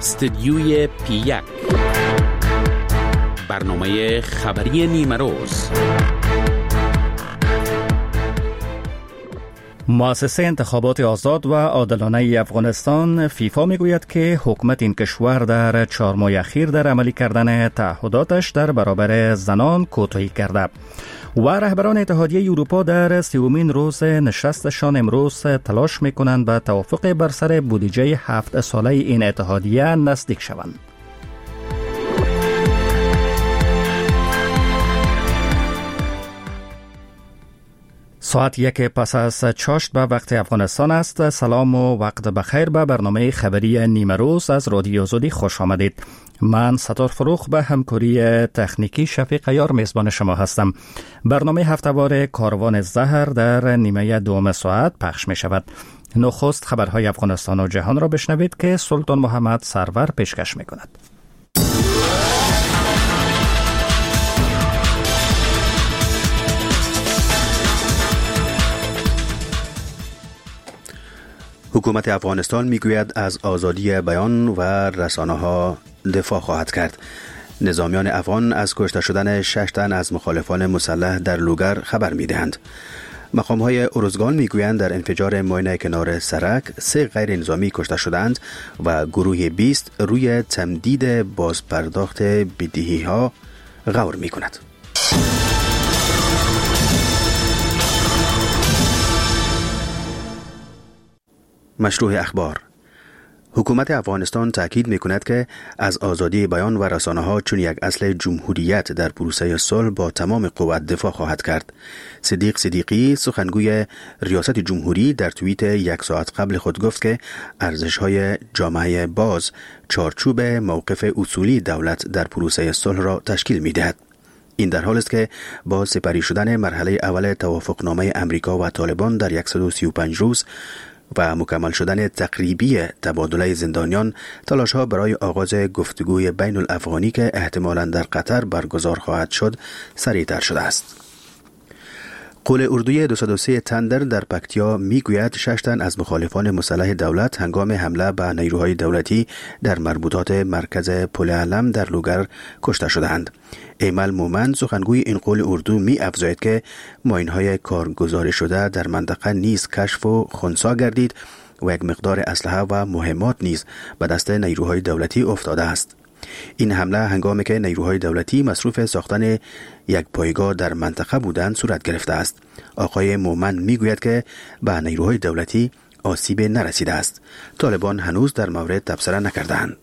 استدیوی P1 برنامه خبری نیمه روز. مؤسسه انتخابات آزاد و عادلانه افغانستان فیفا میگوید که حکومت این کشور در 4 ماه اخیر در عملی کردن تعهداتش در برابر زنان کوتاهی کرده و رهبران اتحادیه اروپا در 30مین روز نشستشان امروز تلاش میکنند به توافق بر سر بودجه 7 ساله این اتحادیه نزدیک شوند. ساعت 1 پس از چاشت به وقت افغانستان است. سلام و وقت بخیر به برنامه خبری نیمه روز از رادیو آزادی خوش آمدید. من ستار فروخ به همکاری تکنیکی شفیق یار میزبان شما هستم. برنامه هفته‌وار کاروان زهر در نیمه دوم ساعت پخش می شود. نخست خبرهای افغانستان و جهان را بشنوید که سلطان محمد سرور پیشکش می کند. حکومت افغانستان میگوید از آزادی بیان و رسانه‌ها دفاع خواهد کرد. نظامیان افغان از کشته شدن 6 تن از مخالفان مسلح در لوگر خبر میدهند. مقام‌های ارزگان میگویند در انفجار ماین کنار سرک 3 غیر نظامی کشته شدند و گروه 20 روی تمدید بازپرداخت بدهی‌ها غور میکند. مشروع اخبار. حکومت افغانستان تاکید می‌کند که از آزادی بیان و رسانه‌ها چون یک اصل جمهوریت در پروسه صلح با تمام قوت دفاع خواهد کرد. صدیق صدیقی سخنگوی ریاست جمهوری در توییت 1 ساعت قبل خود گفت که ارزش‌های جامعه باز چارچوب موقف اصولی دولت در پروسه صلح را تشکیل می‌دهد. این در حالی است که با سپری شدن مرحله اول توافقنامه امریکا و طالبان در 135 روز و مکمل شدن تقریبی تبادله زندانیان، تلاش‌ها برای آغاز گفتگوی بین الافغانی که احتمالاً در قطر برگزار خواهد شد سریع‌تر شده است. قول اردوی 203 تندر در پکتیا میگوید 6 تن از مخالفان مسلح دولت هنگام حمله به نیروهای دولتی در مربوطات مرکز پل علم در لوگر کشته شدند. ایمل مومن سخنگوی این قول اردو می افزاید که ماین‌های کارگزاری شده در منطقه نیز کشف و خنثی گردید و یک مقدار اسلحه و مهمات نیز به دست نیروهای دولتی افتاده است. این حمله هنگامی که نیروهای دولتی مصروف ساختن یک پایگاه در منطقه بودند صورت گرفته است. آقای مومن میگوید که به نیروهای دولتی آسیب نرسیده است. طالبان هنوز در مورد تبصره نکردند.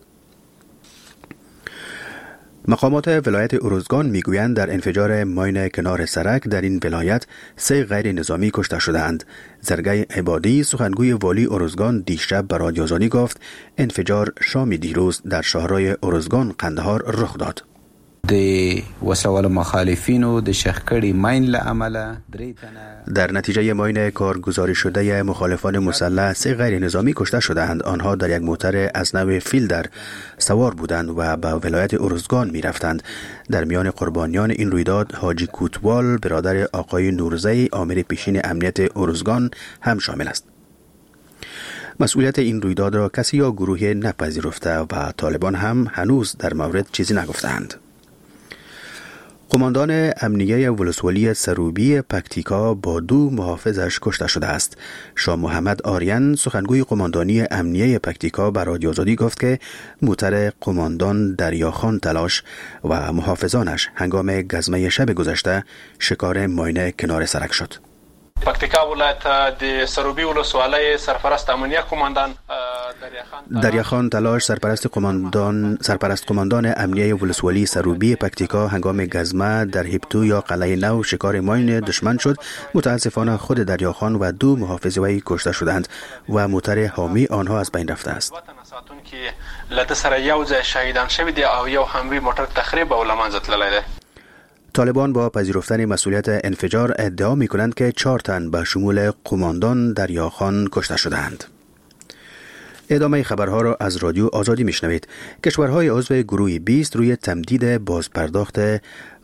مقامات ولایت ارزگان میگویند در انفجار ماین کنار سرک در این ولایت 3 غیر نظامی کشته شدند. زرگای عبادی سخنگوی والی ارزگان دیشب به رادیو آزادی گفت انفجار شام دیروز در شهرهای ارزگان قندهار رخ داد. د وسوال مخالفینو د شخکړی ماین له عمله در نتیجه ماین کارگزاری شده مخالفان مسلح 3 غیر نظامی کشته شدند. آنها در یک موتر از نوع فیلدر سوار بودند و به ولایت ارزگان می رفتند. در میان قربانیان این رویداد حاجی کوتوال برادر آقای نورزی آمر پیشین امنیت ارزگان هم شامل است. مسئولیت این رویداد را کسی یا گروهی نپذیرفته و طالبان هم هنوز در مورد چیزی نگفتند. قماندان امنیه ولسوالی سروبی پکتیکا با 2 محافظش کشته شده است. شاه محمد آریان سخنگوی قماندانی امنیه پکتیکا به رادیو آزادی گفت که موتر قماندان دریاخان تلاش و محافظانش هنگام گزمه شب گذشته شکار ماین کنار سرک شد. پکتیکا ولایت د سروبی ولسوالی سرپرست امنیه قماندان دریاخان تلاش سرپرست قماندان امنیه ولسوالی سروبی پکتیکا هنگام گزمه در هیپتو یا قلعه نو شکار ماین دشمن شد. متاسفانه خود دریاخان و 2 محافظ وی کشته شدند و موتر حامی آنها از بین رفته است. لته سره یو ځای شهیدان شوی دی او یو هموی موټر تخریب او لمانځه تللی دی. طالبان با پذیرفتن مسئولیت انفجار ادعا می کنند که 4 تن به شمول قماندان دریاخان کشته شدند. ادامه خبرها را از رادیو آزادی میشنوید. کشورهای عضو گروه 20 روی تمدید بازپرداخت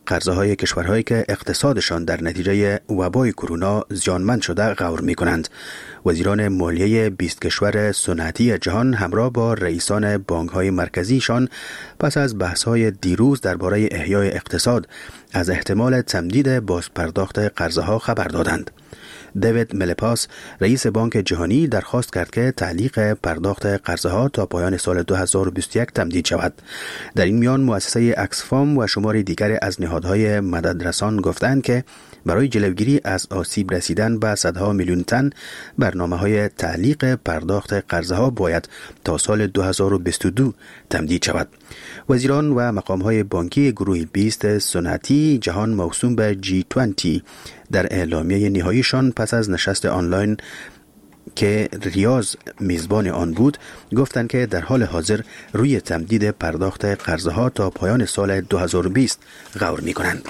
قرضه‌های کشورهایی که اقتصادشان در نتیجه وبای کرونا زیانمند شده غور می‌کنند. وزیران مالیه 20 کشور صنعتی جهان همراه با رئیسان بانک‌های مرکزیشان پس از بحث‌های دیروز درباره احیای اقتصاد از احتمال تمدید بازپرداخت قرضه‌ها خبر دادند. دیوید ملپاس رئیس بانک جهانی درخواست کرد که تعلیق پرداخت قرضه‌ها تا پایان سال 2021 تمدید شود. در این میان مؤسسه اکسفام و شماری دیگر از نهادهای مددرسان گفتند که برای جلوگیری از آسیب رسیدن به صدها میلیون تن برنامه‌های تعلیق پرداخت قرضه‌ها باید تا سال 2022 تمدید شود. وزیران و مقام‌های بانکی گروه 20 صنعتی جهان موسوم به G20 در اعلامیه نهاییشان پس از نشست آنلاین که ریاض میزبان آن بود گفتند که در حال حاضر روی تمدید پرداخت قرضه‌ها تا پایان سال 2020 غور می‌کنند.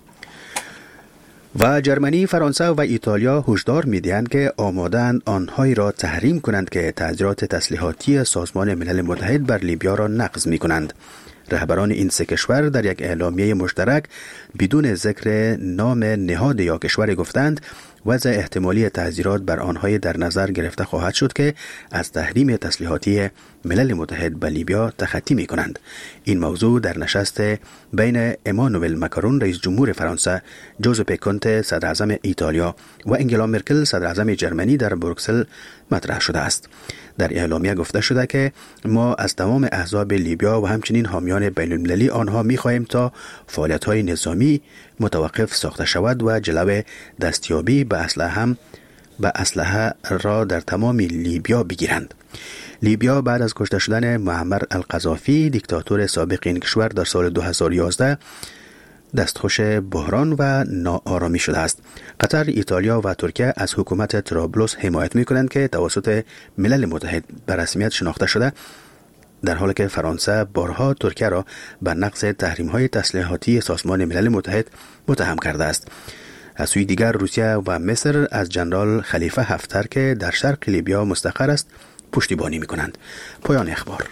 و جرمنی، فرانسه و ایتالیا هشدار می‌دهند که آماده‌اند آنهایی را تحریم کنند که تعذیرات تسلیحاتی سازمان ملل متحد بر لیبیا را نقض می‌کنند. رهبران این سه کشور در یک اعلامیه مشترک بدون ذکر نام نهاد یا کشور گفتند وضع احتمالی تعذیرات بر آنهای در نظر گرفته خواهد شد که از تحریم تسلیحاتی ملل متحد به لیبیا تخطی می کنند. این موضوع در نشست بین امانوئل ماکرون رئیس جمهور فرانسه، جوزپه کونته صدر اعظم ایتالیا و انگلا مرکل صدر اعظم جرمنی در بروکسل مطرح شده است. در اعلامیه گفته شده که ما از تمام احزاب لیبیا و همچنین حامیان بین المللی آنها می خواهیم تا فعالیت‌های نظامی متوقف ساخته شود و جلو دستیابی به اسلحه را در تمام لیبیا بگیرند. لیبیا بعد از کشته شدن معمر القذافی دیکتاتور سابق این کشور در سال 2011 دستخوش بحران و ناآرامی شده است. قطر، ایتالیا و ترکیه از حکومت طرابلس حمایت می‌کنند که توسط ملل متحد به رسمیت شناخته شده، در حالی که فرانسه بارها ترکیه را به نقض تحریم‌های تسلیحاتی سازمان ملل متحد متهم کرده است. از سوی دیگر روسیه و مصر از جنرال خلیفه حفتر که در شرق لیبیا مستقر است پشتیبانی می‌کنند. پایان اخبار.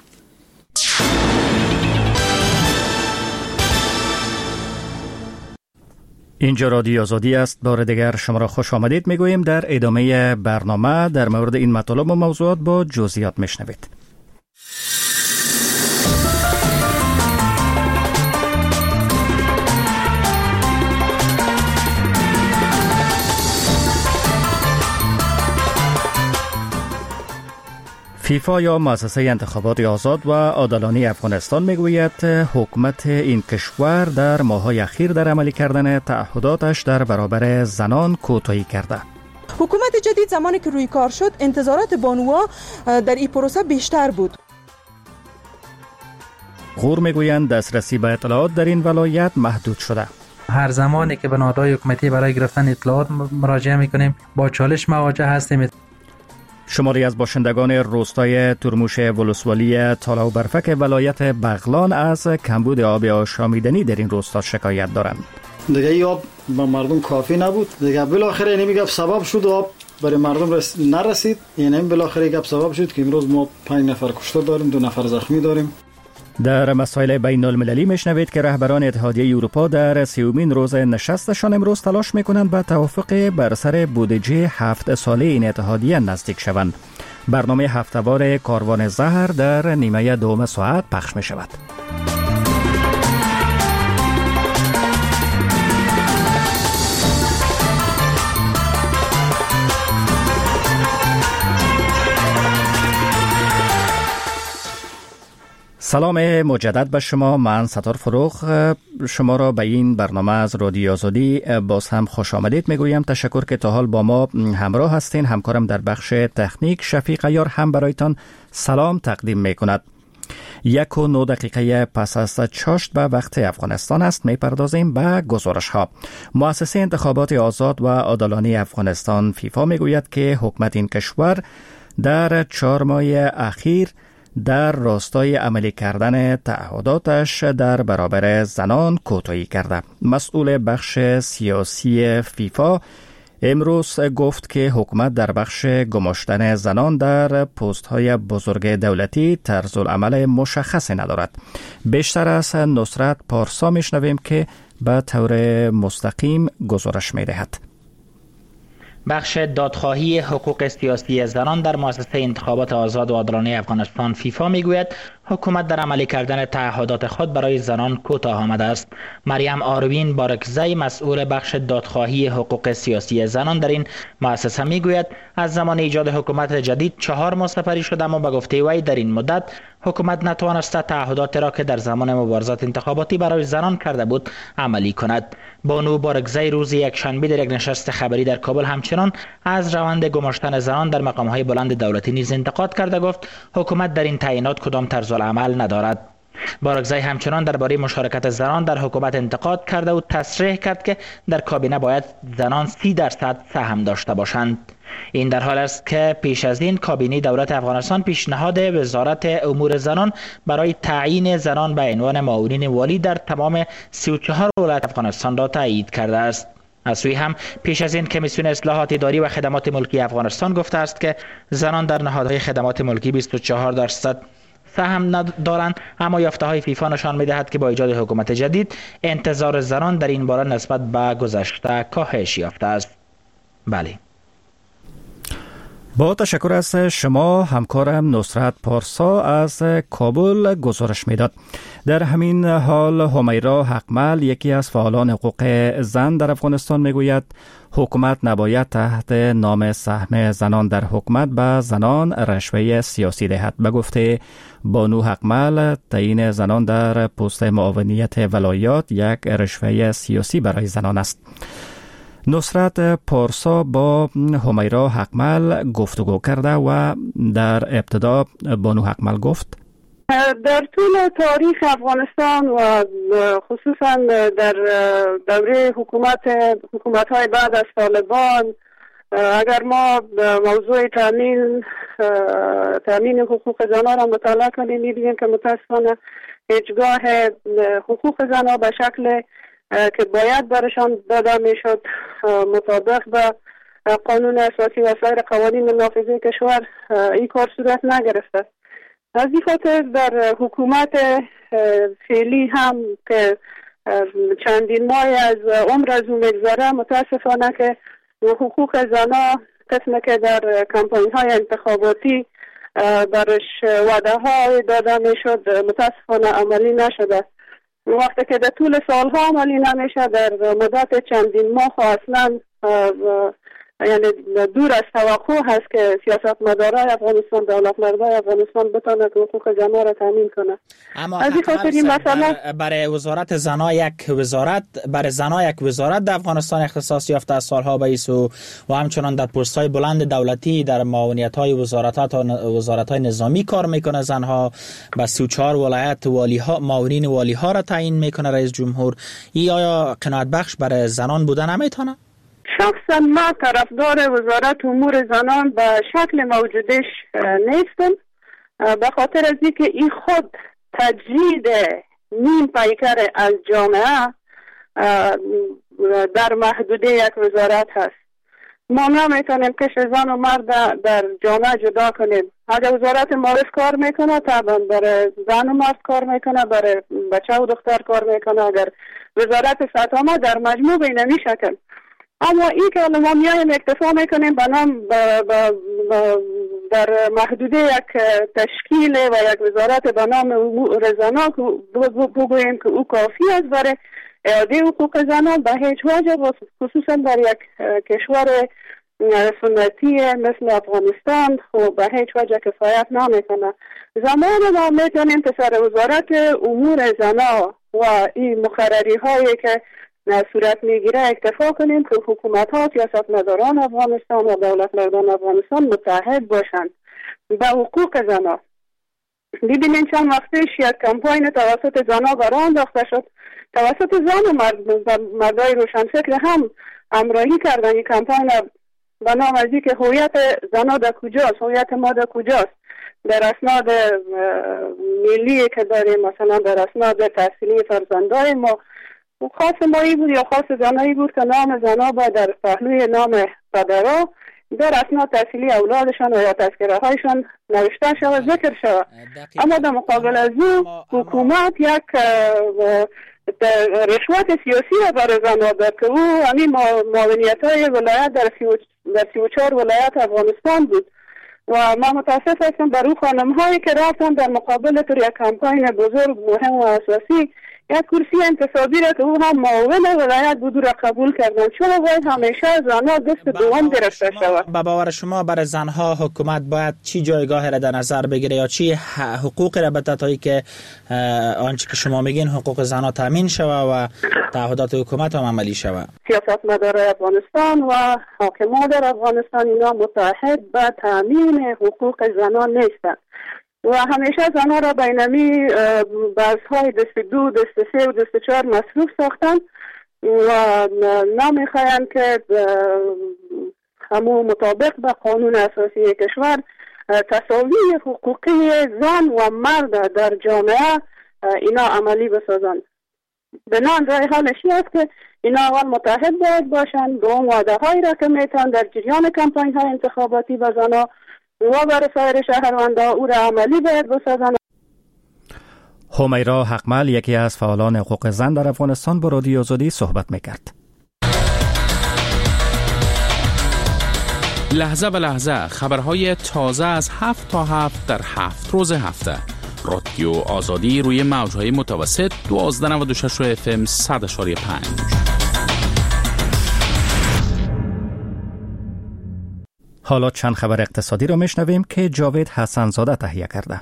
اینجا رادیو آزادی است. بار دیگر شما را خوش آمدید میگوییم. در ادامه برنامه در مورد این مطالب و موضوعات با جزئیات میشنوید. فیفا یا مؤسسه انتخابات آزاد و عادلانه افغانستان میگوید حکومت این کشور در ماه‌های اخیر در عملی کردن تعهداتش در برابر زنان کوتاهی کرده. حکومت جدید زمانی که روی کار شد انتظارات بانوها در این پروسه بیشتر بود. غور میگویند دسترسی به اطلاعات در این ولایت محدود شده. هر زمانی که به نهادهای حکومتی برای گرفتن اطلاعات مراجعه میکنیم با چالش مواجه هستیم. شماری از باشندگان روستای ترموش ولسوالی تالا و برفک ولایت بغلان از کمبود آب آشامیدنی در این روستا شکایت دارند. دیگه ای آب به مردم کافی نبود. دیگه بالاخره اینمی گپ سبب شد آب برای مردم نرسید. اینم بالاخره گپ سبب شد که امروز ما 5 نفر کشته داریم، 2 نفر زخمی داریم. در مسائل بین المللی میشنوید که رهبران اتحادیه اروپا در 30مین روز نشستشان امروز تلاش میکنند به توافق بر سر بودجه 7 ساله این اتحادیه نزدیک شوند. برنامه هفته‌وار کاروان زهر در نیمه دوم ساعت پخش می شود. سلام مجدد به شما. من ستار فروخ شما را به این برنامه از رادیو آزادی باز هم خوش آمدید میگویم. تشکر که تا حال با ما همراه هستین. همکارم در بخش تکنیک شفیق عیار هم برایتان سلام تقدیم میکند. 1:09 پس از چاشت به وقت افغانستان است. میپردازیم به گزارش ها. مؤسسه انتخابات آزاد و عادلانه افغانستان فیفا میگوید که حکومت این کشور در 4 ماه اخیر در راستای عملی کردن تعهداتش در برابر زنان کوتاهی کرده. مسئول بخش سیاسی فیفا امروز گفت که حکومت در بخش گماشتن زنان در پست‌های بزرگ دولتی طرز العمل مشخصی ندارد. بیشتر از نصرت پارسا میشنویم که به طور مستقیم گزارش می دهد. بخش دادخواهی حقوق سیاسی زنان در مؤسسه انتخابات آزاد و عادلانه افغانستان فیفا میگوید حکومت در عملی کردن تعهدات خود برای زنان کوتاه آمده است. مریم آروین بارکزی مسئول بخش دادخواهی حقوق سیاسی زنان در این مؤسسه میگوید از زمان ایجاد حکومت جدید 4 ماه سپری شده، اما به گفته وی در این مدت حکومت نتوانسته تعهدات را که در زمان مبارزات انتخاباتی برای زنان کرده بود عملی کند. بانو بارکزی روز یکشنبه در یک نشست خبری در کابل همچنان از روند گماشتن زنان در مقام‌های بلند دولتی نیز انتقاد کرده گفت حکومت در این تعیینات کدام طرز العمل ندارد. بارکزی همچنان درباره مشارکت زنان در حکومت انتقاد کرده و تصریح کرد که در کابینه باید زنان 30% سهم داشته باشند. این در حال است که پیش از این کابینه دولت افغانستان پیشنهاد وزارت امور زنان برای تعیین زنان به عنوان معاونین والی در تمام 34 ولایت افغانستان را تایید کرده است. از سوی هم پیش از این کمیسیون اصلاحات اداری و خدمات ملکی افغانستان گفته است که زنان در نهادهای خدمات ملکی 24% سهم دارند، اما یافته‌های فیفا نشان می‌دهد که با ایجاد حکومت جدید انتظار زنان در این باره نسبت به گذشته کاهش یافته است. بله. با تشکر از شما همکارم نصرت پارسا از کابل گزارش میداد. در همین حال همیرا حقمل یکی از فعالان حقوق زن در افغانستان میگوید حکومت نباید تحت نام سهم زنان در حکومت به زنان رشوه سیاسی دهد. به گفته بانو حقمل تعیین زنان در پست معاونیت ولایات یک رشوه سیاسی برای زنان است. نصرت پارسا با همیرا حقمل گفتگو کرده و در ابتدا بانو حقمل گفت در طول تاریخ افغانستان و خصوصا در دوره حکومت‌های بعد از طالبان، اگر ما موضوع تامین حقوق زنان را مطالعه کنیم می‌بینیم که متأسفانه هیچگاه حقوق زنان به شکل که باید برشان داده میشد مطابق به قانون اساسی و سایر قوانین نافذه کشور این کار صورت نگرفته. از این خاطر در حکومت فعلی هم که چندین ماه از عمر از اون میگذره، متاسفانه که حقوق زنان قسمه که در کمپاین های انتخاباتی برش وعده ها داده میشد متاسفانه عملی نشده. وقتی که در طول سالها عملی نمیشه، در مدت چندین ماه اصلا یعنی دور از توقع هست که سیاستمدارای افغانستان، دولت مردای افغانستان بتونه که حقوق زنان را تامین کنه. اما از این خاطر این مسئله برای وزارت زنا یک وزارت در افغانستان اختصاص یافته از سالها بیست و همچنان در پست‌های بلند دولتی در معاونیت‌های وزارت‌های نظامی کار میکنه. زنها به 34 ولایت معاونین والی‌ها را تعیین میکنه رئیس جمهور. این آیا قناعت بخش برای زنان بودن نمیتونه؟ شخصا ما طرفدار وزارت امور زنان به شکل موجودش نیستم، به خاطر از اینکه این خود تجدید نیم پیکر از جامعه در محدوده یک وزارت هست. ما نمیتونیم که زن و مرد در جامعه جدا کنیم. اگر وزارت معارف کار میکنه طبعا برای زن و مرد کار میکنه، برای بچه و دختر کار میکنه. اگر وزارت سطح در مجموع به این شکل، اما این که ما میایم اکتفا میکنیم به نام در محدوده یک تشکیل و یک وزارت به نام امور زنان بگوییم که او کافی است برای اعاده حقوق زنان، به هیچ وجه خصوصا در یک کشور سنتی مثل افغانستان و به هیچ وجه کفایت نمیکنه. زمان ما میتونیم که سر وزارت امور زنان و این مقرری هایی که صورت میگیره اکتفا کنیم که حکومت ها، سیاستمداران افغانستان و دولت مردان افغانستان متحد باشند به حقوق زنان. ببینین چند وقتش یک کمپاین توسط زنان برای انداخته شد، توسط زن و مردای روشنفکر هم همراهی کردن. این کمپاین به نام از اینکه هویت زنان در کجاست، هویت ما در کجاست، در اسناد ملی که داریم، مثلا در اسناد تحصیلی فرزندای ما خاص مایی بود یا خاص زنایی بود که نام زنا با در پهلوی نام پدرها در اسناد تحصیلی اولادشان و یا تذکره هایشان نوشته شود، ذکر شود. اما در مقابل از او حکومت یک رشوت سیاسی را برای زنها داد که او همین معاونیت های ولایت در 34 ولایت افغانستان بود و ما متاسف هستم بر او خانم هایی که رفتن در مقابل طور یک کمپاین بزرگ مهم و اساسی یک کرسی انتصابی را که او هم معاون ولایت بود را قبول کردن. چرا باید همیشه زنها دست دوم گرفته شود؟ با باور شما برای زنها حکومت باید چی جایگاهی را در نظر بگیره یا چی حقوقی را به تایی که آنچه که شما میگین حقوق زنها تامین شود و تعهدات حکومت هم عملی شود؟ سیاستمداران افغانستان و حاکمان در افغانستان اینا متحد به تامین حقوق زنان نیستند و همیشه زنها را بینمی بحث‌های دست 2 دست 3 و دست 4 مصروف ساختن و نمیخواهند که همون مطابق به قانون اساسی کشور تساوی حقوقی زن و مرد در جامعه اینا عملی بسازند. بنان رای حالش است که اینا اول متحد باید باشند، دوم وعده هایی را که میتن در جریان کمپاین های انتخاباتی به زنها و برای سایر شهروندان او را عملی باید بسازند. همیرا حقمل یکی از فعالان حقوق زن در افغانستان با رادیو آزادی صحبت میکرد. لحظه به لحظه خبرهای تازه از 7 تا 7 در 7 روز هفته. رادیو آزادی روی موجهای متوسط 1296 FM 100.5. حالا چند خبر اقتصادی را میشنویم که جاوید حسن زاده تهیه کرده.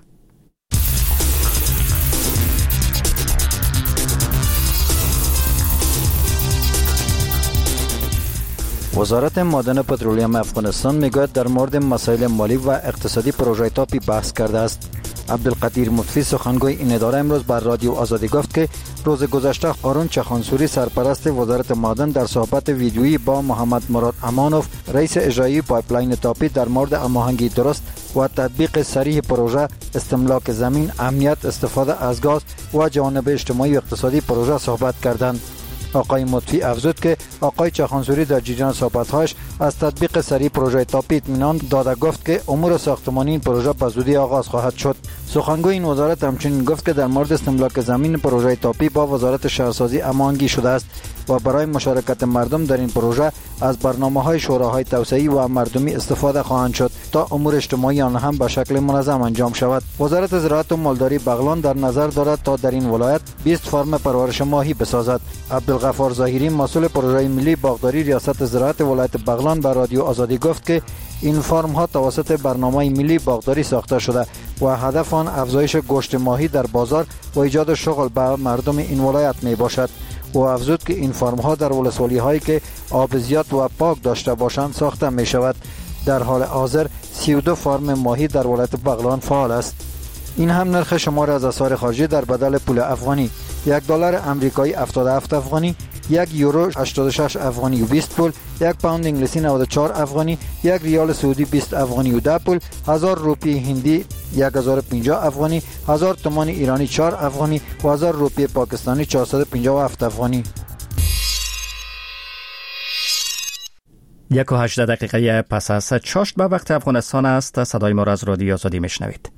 وزارت معدن پترولیم افغانستان میگوید در مورد مسائل مالی و اقتصادی پروژه تاپی بحث کرده است. عبدالقدیر مفتی سخنگوی این اداره امروز بر رادیو آزادی گفت که روز گذشته قارون چخانسوری سرپرست وزارت معدن در صحبت ویدیویی با محمد مراد امانوف رئیس اجرایی پایپلاین تاپی در مورد هماهنگی درست و تطبیق صریح پروژه، استملاک زمین، امنیت استفاده از گاز و جوانب اجتماعی و اقتصادی پروژه صحبت کردند. آقای مطفی افزود که آقای چخانسوری در جریان صحبت‌هایش از تطبیق سریع پروژه تاپی اطمینان داده گفت که امور ساختمانی این پروژه به زودی آغاز خواهد شد. سخنگوی این وزارت همچنین گفت که در مورد استملاک زمین پروژه تاپی با وزارت شهرسازی هماهنگی شده است و برای مشارکت مردم در این پروژه از برنامه‌های شوراهای توسعه‌ای و مردمی استفاده خواهند شد تا امور اجتماعی آن هم به شکل منظم انجام شود. وزارت زراعت و مالداری بغلان در نظر دارد تا در این ولایت 20 فرم پرورش ماهی بسازد. عبدالغفار ظاهری مسئول پروژه ملی باغداری ریاست زراعت ولایت بغلان به رادیو آزادی گفت که این فرم ها توسط برنامه ملی باغداری ساخته شده و هدف آن افزایش گوشت ماهی در بازار و ایجاد شغل به مردم این ولایت می باشد. و افزود که این فرم ها در ولسوالی هایی که آب زیاد و پاک داشته باشند ساخته می شود. در حال حاضر 32 فرم ماهی در ولایت بغلان فعال است. این هم نرخ شمار از اسعار خارجی در بدل پول افغانی: $1 امریکایی 77 افغانی، $1 یورو 86 افغانی و 20 پول، $1 پوند انگلیسی 94 افغانی، $1 ریال سعودی 20 افغانی و 10 پول، 1000 روپیه هندی 1050 افغانی، 1000 تومان ایرانی 4 افغانی و 1000 روپیه پاکستانی 457 افغانی. 1:18 دقیقه پس از چاشت به وقت افغانستان است. صدای ما را از رادیو آزادی میشنوید.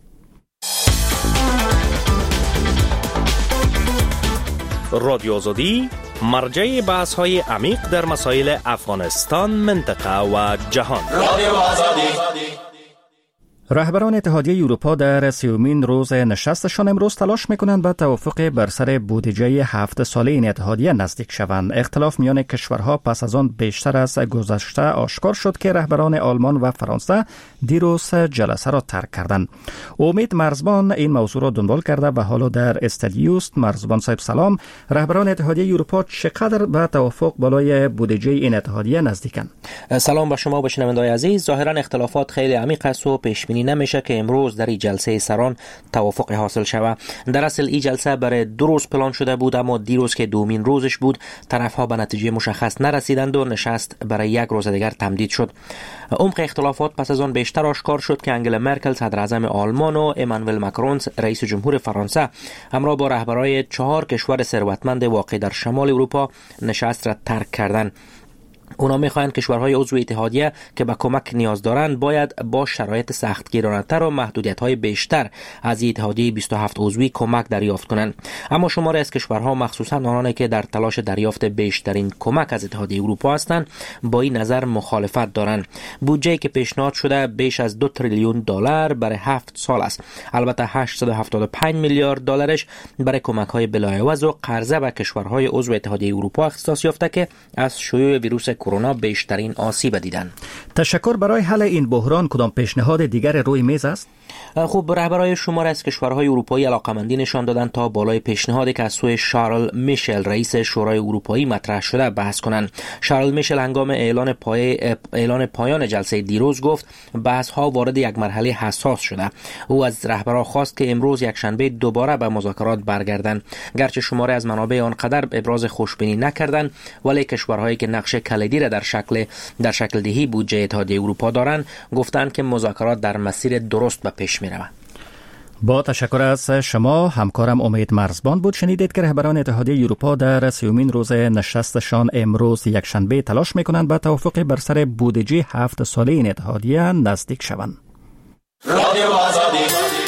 رادیو آزادی مرجع بحث‌های عمیق در مسائل افغانستان، منطقه و جهان. رادیو آزادی. رهبران اتحادیه اروپا در 30مین روز نشستشان امروز تلاش میکنند به توافق بر سر بودجه 7 ساله این اتحادیه نزدیک شوند. اختلاف میان کشورها پس از آن بیشتر از گذشته آشکار شد که رهبران آلمان و فرانسه دیروز جلسه را ترک کردند. امید مرزبان این موضوع را دنبال کرده و حالا در استدیوست. مرزبان صاحب سلام. رهبران اتحادیه اروپا چقدر به توافق بالای بودجه این اتحادیه نزدیکند؟ سلام به شما بشنوندگان عزیز. ظاهرا اختلافات خیلی عمیق است و پیش بینی نمیشه که امروز در این جلسه سران توافق حاصل شود. در اصل این جلسه برای 2 روز پلان شده بود، اما دیروز که دومین روزش بود طرفها به نتیجه مشخص نرسیدند و نشست برای 1 روز دیگر تمدید شد. عمق اختلافات پس از آن بیشتر آشکار شد که انگلا مرکل صدر اعظم آلمان و امانوئل ماکرون رئیس جمهور فرانسه همراه با رهبرای 4 کشور ثروتمند واقع در شمال اروپا نشست را ترک کردند. اونا میخواهند کشورهای عضو اتحادیه که به کمک نیاز دارند باید با شرایط سختگیرانه‌تر و محدودیت‌های بیشتر از اتحادیه 27 عضوی کمک دریافت کنند. اما شماری از کشورها مخصوصا آنانی که در تلاش دریافت بیشترین کمک از اتحادیه اروپا هستند با این نظر مخالفت دارند. بودجه‌ای که پیشنهاد شده بیش از 2 تریلیون دلار برای 7 سال است. البته 875 میلیارد دلارش برای کمک‌های بلاعوض و قرضه به کشورهای عضو اتحادیه اروپا اختصاص یافته که از شیوع ویروس کرونا بیشترین آسیب دیدن. تشکر. برای حل این بحران کدام پیشنهاد دیگر روی میز است؟ خب رهبرای شماری از کشورهای اروپایی علاقمندی نشان دادند تا بالای پیشنهادی که از سوی شارل میشل رئیس شورای اروپایی مطرح شده بحث کنند. شارل میشل هنگام اعلان پایان جلسه دیروز گفت بحث ها وارد یک مرحله حساس شده. او از رهبران خواست که امروز یکشنبه دوباره به مذاکرات برگردند. گرچه شماری از منابع آنقدر ابراز خوشبینی نکردند، ولی کشورهایی که نقش کلیدی را در شکل دهی بودجه اتحادیه اروپا دارند گفتند که مذاکرات در مسیر درست به پیش می‌روند. با تشکر از شما. همکارم امید مرزبان بود. شنیدید که رهبران اتحادیه اروپا در 30مین روز نشستشان امروز یکشنبه تلاش می‌کنند به توافق بر سر بودجه 7 ساله این اتحادیه نزدیک شوند. رادیو آزادی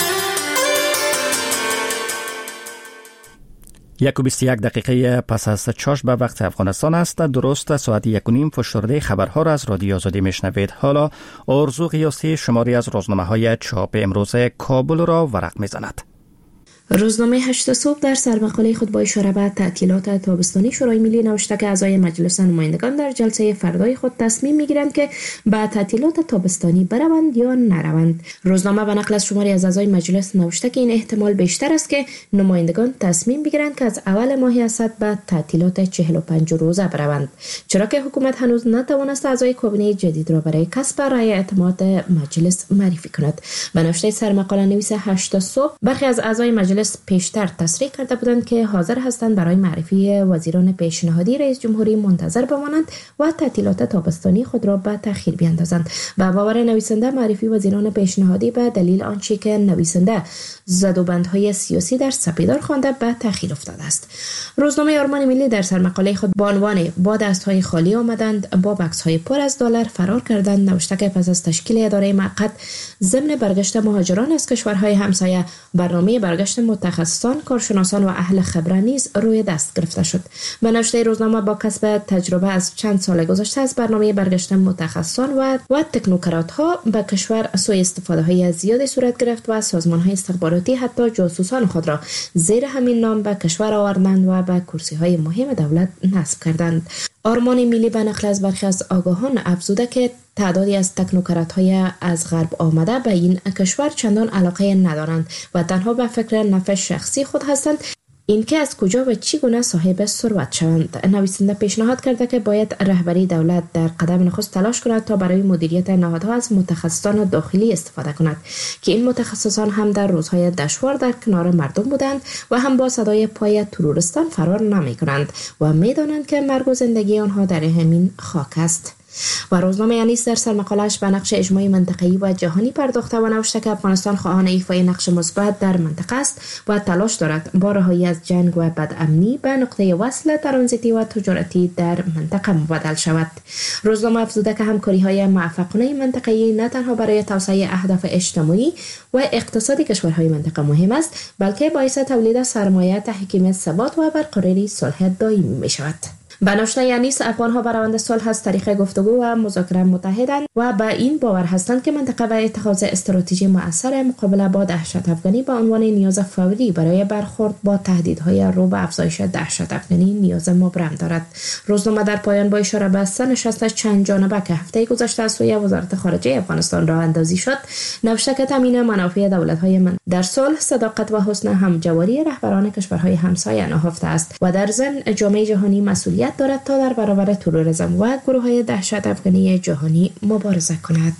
1:21 پس از چاش به وقت افغانستان است. درست ساعت 1:30 فشرده خبرها را از رادیو آزادی میشنوید. حالا آرزو قیاسی شماری از روزنامه‌های چاپ امروز کابل را ورق میزند. روزنامه 8 صبح در سرمقاله خود با اشاره به تعطیلات تابستانی شورای ملی نوشته که اعضای مجلس نمایندگان در جلسه فردای خود تصمیم میگیرند که به تعطیلات تابستانی بروند یا نروند. روزنامه به نقل از شماری از اعضای مجلس نوشته که این احتمال بیشتر است که نمایندگان تصمیم بگیرند که از اول ماه اسد به تعطیلات 45 روزه بروند، چرا که حکومت هنوز نتوانست اعضای کابینه جدید را برای کسب رأی اعتماد مجلس معرفی کند. به نوشته سرمقاله نویس 8 صبح برخی از اعضای مجلس پیشتر تصریح کرده بودند که حاضر هستند برای معرفی وزیران پیشنهادی رئیس جمهوری منتظر بمانند و تعطیلات تابستانی خود را به تأخیر بیاندازند. به باور نویسنده معرفی وزیران پیشنهادی به دلیل آنچه که نویسنده زدوبندهای سیاسی در سپیدار خوانده به تأخیر افتاده است. روزنامه آرمان ملی در سرمقاله خود با عنوان با دستهای خالی آمدند با بکس‌های پر از دلار فرار کردند نوشته که پس از تشکیل اداره موقت ضمن برگشت مهاجران از کشورهای همسایه برنامه برگشت متخصصان، کارشناسان و اهل خبره نیز روی دست گرفته شد. به نوشته روزنامه با کسب تجربه از چند سال گذشته از برنامه برگشت متخصصان و تکنوکرات ها به کشور سوء استفاده های زیادی صورت گرفت و سازمان های استخباراتی حتی جاسوسان خود را زیر همین نام به کشور آوردند و به کرسی های مهم دولت نصب کردند. آرمان ملی به نقل از برخی از آگاهان افزوده که تعدادی از تکنوکرات‌های از غرب آمده به این کشور چندان علاقه ندارند و تنها به فکر نفع شخصی خود هستند، اینکه از کجا و چی گونه صاحب ثروت شوند. نویسنده پیشنهاد کرده که باید رهبری دولت در قدم نخست تلاش کند تا برای مدیریت نهادها از متخصصان داخلی استفاده کند که این متخصصان هم در روزهای دشوار در کنار مردم بودند و هم با صدای پای تروریستان فرار نمی کنند و می دانند که مرگ و زندگی آنها در همین خاک است. و روزنامه انیس در سرمقاله‌اش به نقش اجماعی منطقه‌ای و جهانی پرداخته و نوشته که افغانستان خواهان ایفای نقش مثبت در منطقه است و تلاش دارد با رهایی از جنگ و بدامنی به نقطه وصل ترانزیتی و تجارتی در منطقه مبادل شود. روزنامه افزوده که همکاری‌های موفقانه منطقه‌ای نه تنها برای توسعه اهداف اجتماعی و اقتصادی کشورهای منطقه مهم است، بلکه باعث تولید سرمایه، تحکیم ثبات و برقراری صلح دائمی می‌شود. به نوشته انیس افغان‌ها بر روند صلح از طریق گفتگو و مذاکره متحدند و به این باور هستند که منطقه و اتخاذ استراتژی مؤثر مقابله با دهشت افغانی به عنوان نیاز فوری برای برخورد با تهدیدهای رو به افزایش دهشت افغانی نیاز مبرم دارد. روزنامه در پایان با اشاره به نشست چند جانبه که هفته گذشته از سوی وزارت خارجه افغانستان راه اندازی شد، نوشته که تامین منافع دولت‌های من در صلح، صداقت و حسن همجواری رهبران کشورهای همسایه نهفته است و در ضمن جامعه جهانی مسئولیت دارد تا در برابر تروریسم و گروه‌های دهشت افغانی جهانی مبارزه کند.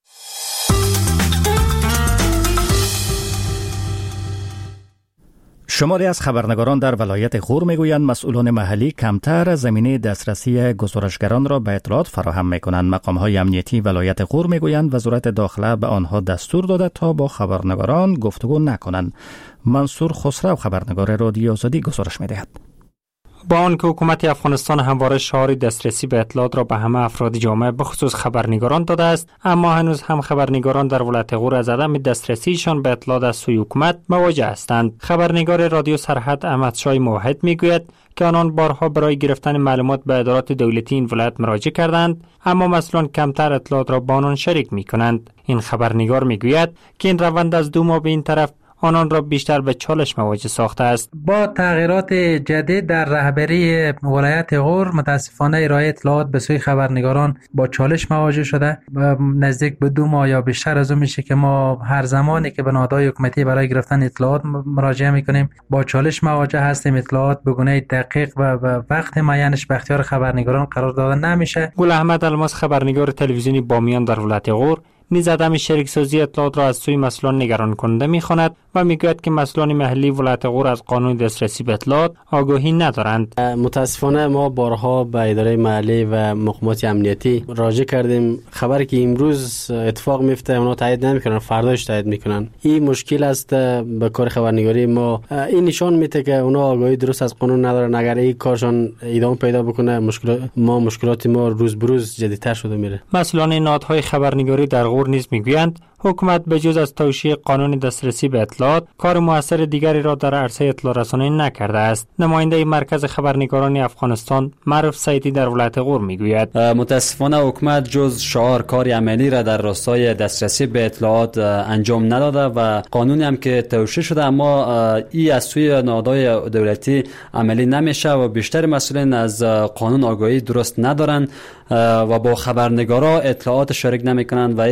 شماری از خبرنگاران در ولایت غور میگویند مسئولان محلی کمتر زمینه دسترسی گزارشگران را به اطلاعات فراهم میکنند. مقام‌های امنیتی ولایت غور میگویند وزارت داخله به آنها دستور داده تا با خبرنگاران گفتگو نکنند. منصور خسرو خبرنگار رادیو آزادی گزارش میدهد. با آنکه حکومت افغانستان همواره شعار دسترسی به اطلاعات را به همه افراد جامعه به خصوص خبرنگاران داده است، اما هنوز هم خبرنگاران در ولایت غور از عدم دسترسیشان به اطلاعات از سوی حکومت مواجه هستند. خبرنگار رادیو سرحد احمد شاه موحد میگوید که آنان بارها برای گرفتن معلومات به ادارات دولتی این ولایت مراجعه کردند، اما مسئولان کمتر اطلاعات را با آنان شریک می‌کنند. این خبرنگار میگوید که این روند از 2 ماه به این طرف آنان را بیشتر به چالش مواجه ساخته است. با تغییرات جدید در رهبری ولایت غور متاسفانه ارائه اطلاعات به سوی خبرنگاران با چالش مواجه شده و نزدیک به 2 ماه یا بیشتر از اون میشه که ما هر زمانی که به نهادهای حکومتی برای گرفتن اطلاعات مراجعه میکنیم با چالش مواجه هستیم. اطلاعات به گونه دقیق و وقت معینش به اختیار خبرنگاران قرار داده نمیشه. گل احمد الماس خبرنگار تلویزیونی بامیان در ولایت غور نیز عدم شریک‌سازی اطلاعات را از سوی مسئولان نگران کننده می‌خواند و میگوید که مسئولان محلی ولایت غور از قانون دسترسی به اطلاعات آگاهی ندارند. متاسفانه ما بارها به اداره محلی و مقامات امنیتی راجع کردیم. خبری که امروز اتفاق میفته اونا تایید نمیکنن، فرداش تایید میکنن. این مشکل است به کار خبرنگاری ما. این نشان میده که اونا آگاهی درست از قانون ندارن. اگر این کارشان ادامه پیدا بکنه مشکلات ما روز به روز جدی‌تر شده میره. مسئولان نهادهای خبرنگاری در غور نیز میگویند حکومت به جز از توشیح قانون دسترسی به اطلاعات کار موثر دیگری را در عرصه اطلاع رسانی نکرده است. نماینده مرکز خبرنگاران افغانستان معروف سیدی در ولایت غور میگوید متاسفانه حکومت جز شعار کار عملی را در راستای دسترسی به اطلاعات انجام نداده و قانونی هم که توشیح شده اما این از سوی نهادهای دولتی عملی نمیشه و بیشتر مسئولین از قانون آگاهی درست ندارند و با خبرنگارا اطلاعات شریک نمیکنند و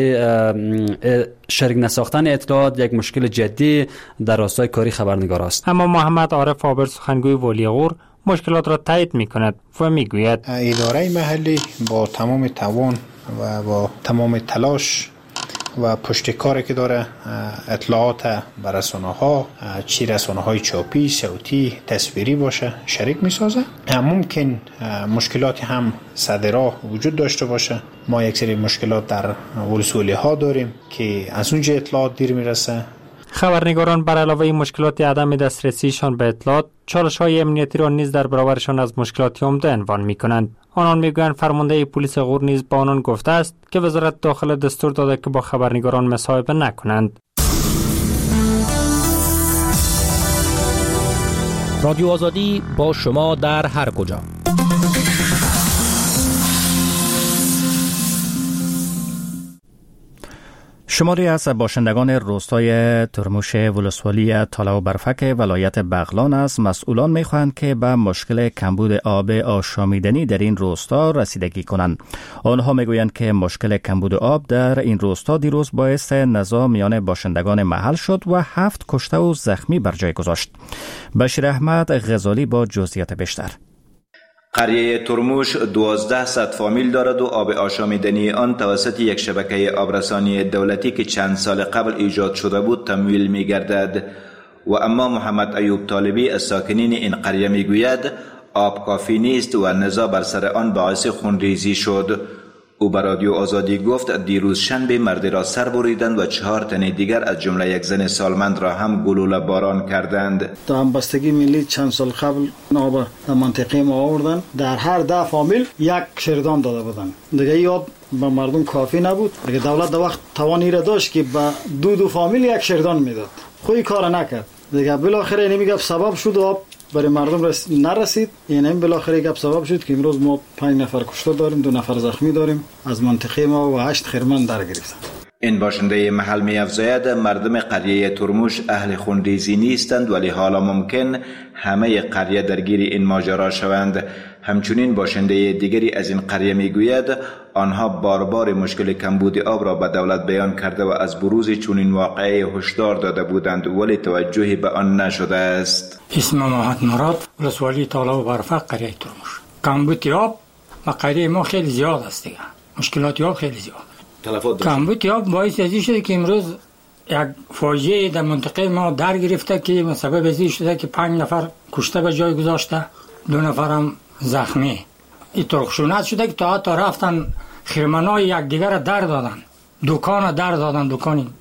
شریک نساختن اطلاعات یک مشکل جدی در راستای کاری خبرنگار است. اما محمد عارف آبر سخنگوی والی غور مشکلات را تایید میکند و میگوید اداره محلی با تمام توان و با تمام تلاش و پشتکاری که داره اطلاعات به رسانه‌ها، چی رسانه‌های چاپی، صوتی، تصویری باشه شریک می‌سازه. ممکن مشکلاتی هم صدرا وجود داشته باشه. ما یک سری مشکلات در ولسوالی‌ها داریم که از اونجا اطلاعات دیر میرسه. خبرنگاران بر علاوه مشکلات عدم دسترسیشان به اطلاعات، چالش‌های امنیتی را نیز در برابرشان از مشکلات عمده عنوان می‌کنند. آنان میگویند فرمانده پلیس غور نیز با آنان گفته است که وزارت داخله دستور داده که با خبرنگاران مصاحبه نکنند. رادیو آزادی با شما در هر کجا. شماری از باشندگان روستای ترموش ولسوالی تالا و برفک ولایت بغلان از مسئولان می‌خواهند که به مشکل کمبود آب آشامیدنی در این روستا رسیدگی کنند. آنها میگویند که مشکل کمبود آب در این روستا دیروز باعث نزاع میان باشندگان محل شد و 7 کشته و زخمی بر جای گذاشت. بشیر احمد غزالی با جزئیات بیشتر. قریه ترموش 1200 فامیل دارد و آب آشامیدنی آن توسط یک شبکه آبرسانی دولتی که چند سال قبل ایجاد شده بود تمویل می گردد. و اما محمد ایوب طالبی از ساکنین این قریه می گوید آب کافی نیست و نزاع بر سر آن باعث خونریزی شد. او به رادیو آزادی گفت دیروز شنبه مردی را سر بریدند و 4 تن دیگر از جمله یک زن سالمند را هم گلوله باران کردند. تا همبستگی ملی چند سال قبل آب در منطقه ما آوردن، در هر 10 فامیل یک شردان داده بودن. دیگه این آب به مردم کافی نبود. دیگه دولت در وقت توانی را داشت که به دو فامیل یک شردان میداد، خوی کار نکرد. دیگه بالاخره اینمی گپ سبب شد آب برای مردم نرسید. یعنی بالاخره گپ سبب شد که امروز ما 5 نفر کشته داریم، 2 نفر زخمی داریم. از منطقه ما و 8 خرمن در گرفتن. این باشنده محل می افزاید مردم قریه ترموش اهل خونریزی نیستند ولی حالا ممکن همه قریه درگیر این ماجرا شوند. همچنین باشنده دیگری از این قریه می گوید آنها بار مشکل کمبود آب را به دولت بیان کرده و از بروز چنین واقعه هشدار داده بودند ولی توجهی به آن نشده است. اسم محمد مراد، ولسوالی تالا و برفک، قریه ترموش. کمبود آب و قریه ما خیلی زیاد است دیگه. مشکلات آب خیلی زیاد. کمبود آب باعث ازی شده که امروز یک فاجعه در منطقه ما در گرفته که سبب ازی شده که 5 نفر کشته به جای گذاشته، 2 نفر هم زخمی. این ترخشونت شده که تا رفتن خرمنای یک دیگر در دادن، دکان در دادن. دکانی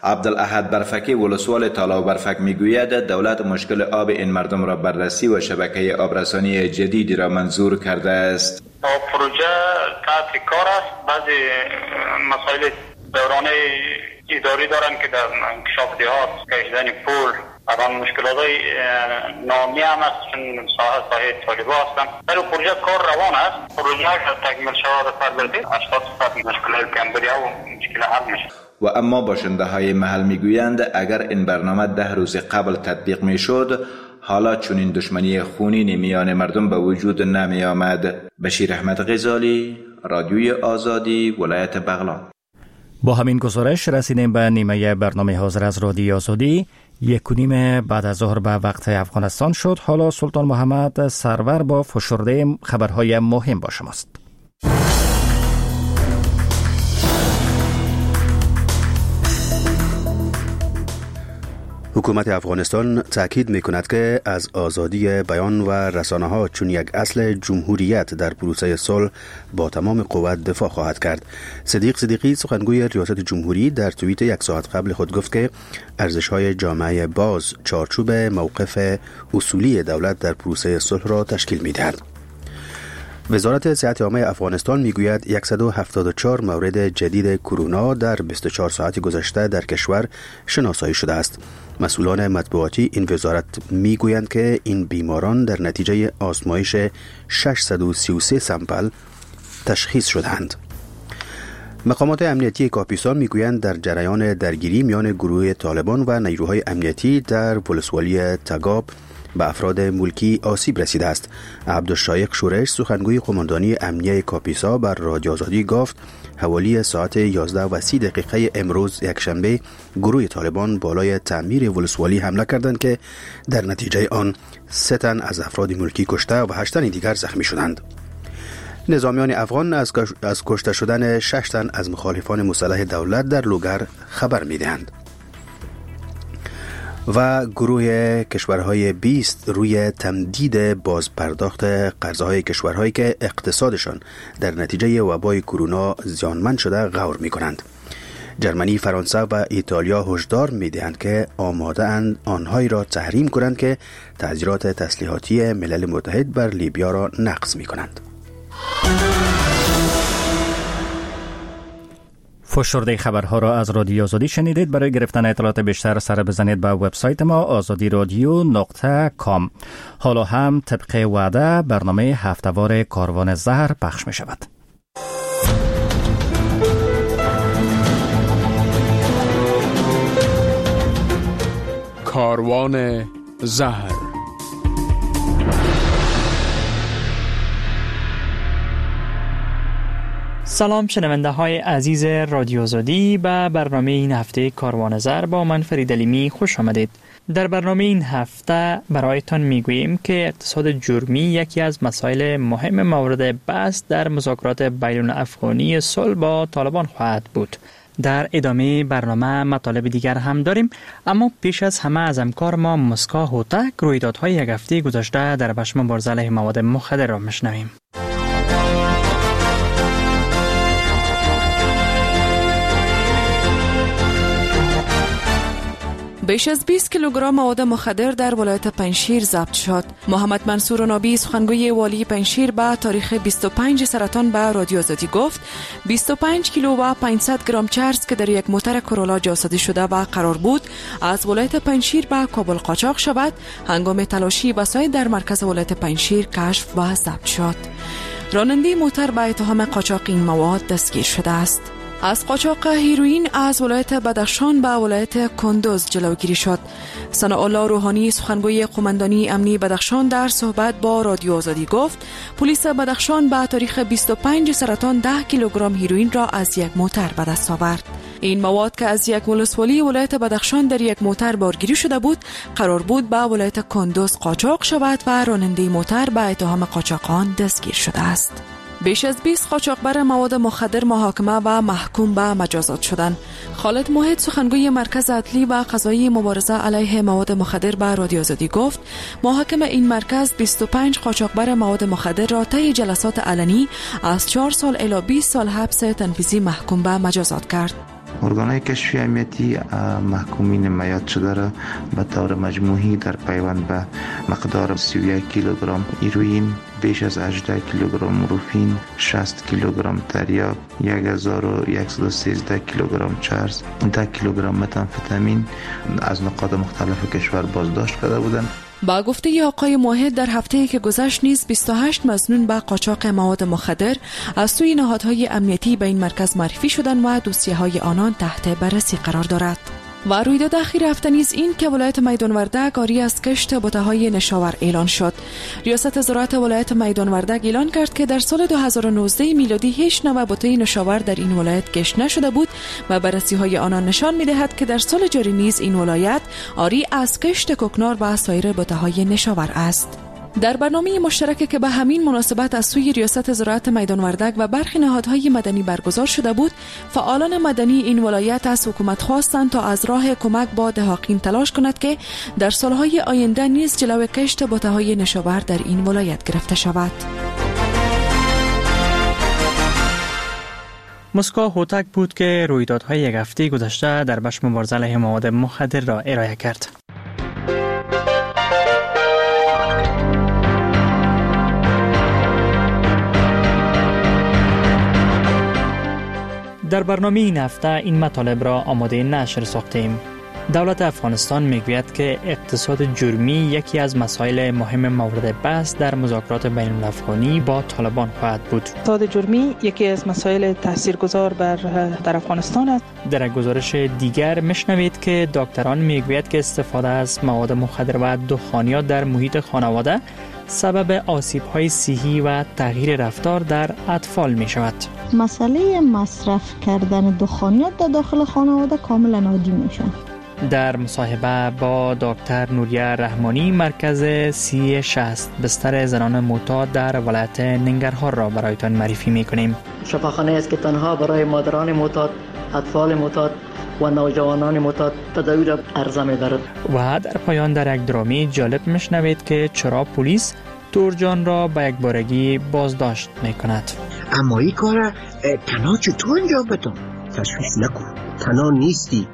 عبدالاحد برفکی ولسوال تالاو برفک میگوید دولت مشکل آب این مردم را بررسی و شبکه آبرسانی جدیدی را منظور کرده است. پروژه تحت کار است. بعضی مسائل دورانه اداری دارن که در انکشاف دهات کشیدن پول الان مشکلات نامی هم است، چون ساحه طالبا هستن. در پروژه کار روان است. پروژه تکمیل شود فرد 80% مشکلات کمبودی و مشکل حل میشه. و اما باشنده های محل میگویند اگر این برنامه 10 روز قبل تطبیق میشد حالا چنین دشمنی خونین میان مردم به وجود نمی آمد. بشیر احمد غزالی، رادیوی آزادی، ولایت بغلان. با همین گزارش رسیدیم به نیمه برنامه حاضر از رادیوی آزادی. 1:30 بعد از ظهر به وقت افغانستان شد. حالا سلطان محمد سرور با فشرده خبرهای مهم با شماست. حکومت افغانستان تاکید می‌کند که از آزادی بیان و رسانه‌ها چون یک اصل جمهوریت در پروسه صلح با تمام قوت دفاع خواهد کرد. صدیق صدیقی سخنگوی ریاست جمهوری در توییت 1 ساعت قبل خود گفت که ارزش‌های جامعه باز چارچوب موقف اصولی دولت در پروسه صلح را تشکیل می‌دهد. وزارت صحت عامه افغانستان میگوید 174 مورد جدید کرونا در 24 ساعت گذشته در کشور شناسایی شده است. مسئولان مطبوعاتی این وزارت میگویند که این بیماران در نتیجه آزمایش 633 سامپل تشخیص شدند. مقامات امنیتی کاپیسا میگویند در جریان درگیری میان گروه طالبان و نیروهای امنیتی در ولسوالی تگاب به افراد ملکی آسیب رسیده است. عبدالشایق شورش سخنگوی قماندانی امنیه کاپیسا بر رادیو آزادی گفت حوالی ساعت 11:30 امروز یکشنبه گروه طالبان بالای تعمیر ولسوالی حمله کردند که در نتیجه آن 3 تن از افراد ملکی کشته و 8 تن دیگر زخمی شدند. نظامیان افغان از کشته شدن 6 تن از مخالفان مسلح دولت در لوگر خبر می‌دهند. و گروه کشورهای 20 روی تمدید بازپرداخت قرضهای کشورهایی که اقتصادشان در نتیجه وبای کرونا زیانمند شده غور می کنند. جرمنی، فرانسه و ایتالیا هشدار می دهند که آماده اند آنهایی را تحریم کنند که تعذیرات تسلیحاتی ملل متحد بر لیبیا را نقض می کنند. فشرده خبرها را از رادیو آزادی شنیدید. برای گرفتن اطلاعات بیشتر سر بزنید به وبسایت ما azadiradyo.com. حالا هم طبق وعده برنامه هفتهوار کاروان زهر پخش می شود. کاروان زهر. سلام شنونده های عزیز رادیو آزادی، به برنامه این هفته کاروان زهر با من فرید علیمی خوش آمدید. در برنامه این هفته برایتان میگوییم که اقتصاد جرمی یکی از مسائل مهم مورد بحث در مذاکرات بین الافغانی صلح با طالبان خواهد بود. در ادامه برنامه مطالب دیگر هم داریم، اما پیش از همه از همکار ما مسکا هوتک رویدادهای یک هفته گذشته در بخش مبارزه علیه مواد مخدر را میشنویم. بیش از 20 کیلوگرم مواد مخدر در ولایت پنجشیر ضبط شد. محمد منصور نابی سخنگوی والی پنجشیر به تاریخ 25 سرطان به رادیو آزادی گفت 25 کیلو و 500 گرم چرس که در یک موتر کرولا جاسازی شده و قرار بود از ولایت پنجشیر به کابل قاچاق شود، هنگام تلاشی وسایل در مرکز ولایت پنجشیر کشف و ضبط شد. راننده موتر به اتهام قاچاق این مواد دستگیر شده است. از قاچاق هیروئین از ولایت بدخشان به ولایت کندوز جلوگیری شد. ثناءالله روحانی سخنگوی قماندانی امنی بدخشان در صحبت با رادیو آزادی گفت پلیس بدخشان به تاریخ 25 سرطان 10 کیلوگرم هیروئین را از یک موتر به دست آورد. این مواد که از یک ولسوالی ولایت بدخشان در یک موتر بارگیری شده بود، قرار بود به ولایت کندوز قاچاق شود و راننده موتر به اتهام قاچاق آن دستگیر شده است. بیش از 20 قاچاقبر مواد مخدر محاکمه و محکوم به مجازات شدند. خالد موحد سخنگوی مرکز عدلی و قضایی مبارزه علیه مواد مخدر به رادیو آزادی گفت محاکم این مرکز 25 قاچاقبر مواد مخدر را طی جلسات علنی از 4 سال الی 20 سال حبس تنفیذی محکوم به مجازات کرد. ارگان‌های کشفی امنیتی محکومین میاد شده را به طور مجموعی در پیوند به مقدار 31 کیلوگرم هیروئین، بیش از 18 کیلوگرم مورفین، 60 کیلوگرم تریاک، 1113 کیلوگرم چرس، 10 کیلوگرم متامفتامین از نقاط مختلف کشور بازداشت کرده بودند. با گفته آقای موحد در هفته‌ای که گذشت نیز 28 مظنون به قاچاق مواد مخدر از سوی نهادهای امنیتی به این مرکز معرفی شدند و دوسیه‌های آنان تحت بررسی قرار دارد. و رویداد اخیر هفته نیز این که ولایت میدان وردک آری از کشت بته‌های نشاور اعلان شد. ریاست زراعت ولایت میدان وردک اعلان کرد که در سال 2019 میلادی هیچ نوع بته نشاور در این ولایت کشت نشده بود و بررسی‌های آنان نشان می‌دهد که در سال جاری نیز این ولایت آری از کشت کوکنار و سایر بته‌های نشاور است. در برنامه مشترکی که به همین مناسبت از سوی ریاست زراعت میدان وردک و برخی نهادهای مدنی برگزار شده بود، فعالان مدنی این ولایت از حکومت خواستند تا از راه کمک با دهاقین تلاش کند که در سالهای آینده نیز جلوی کشت بته‌های نشاور در این ولایت گرفته شود. مسکو هوتک بود که رویدادهای یک هفته گذشته در بخش مبارزه علیه مواد مخدر را ارائه کرد. در برنامه این هفته این مطالب را آماده نشر ساختیم. دولت افغانستان میگوید که اقتصاد جرمی یکی از مسائل مهم مورد بحث در مذاکرات بین الافغانی با طالبان خواهد بود. اقتصاد جرمی یکی از مسائل تاثیرگذار در افغانستان است. در یک گزارش دیگر میشنوید که دکتران میگوید که استفاده از مواد مخدر و دخانیات در محیط خانواده سبب آسیب‌های صحی و تغییر رفتار در اطفال می شود. مسئله مصرف کردن دخانیات در داخل خانواده کاملا عادی می شود. در مصاحبه با دکتر نوریه رحمانی مرکز C60 بستر زنان معتاد در ولایت ننگرهار را برایتان معرفی می کنیم. شفاخانه است که تنها برای مادران معتاد، اطفال معتاد و نوجوانان معتاد تداوی را عرضه می‌دارد. و در پایان در یک درامی جالب میشنوید که چرا پلیس تورجان را به یک بارگی بازداشت میکند. اما این کار تنها چطور انجام بدم؟ تشویش نکن، تنها نیستی.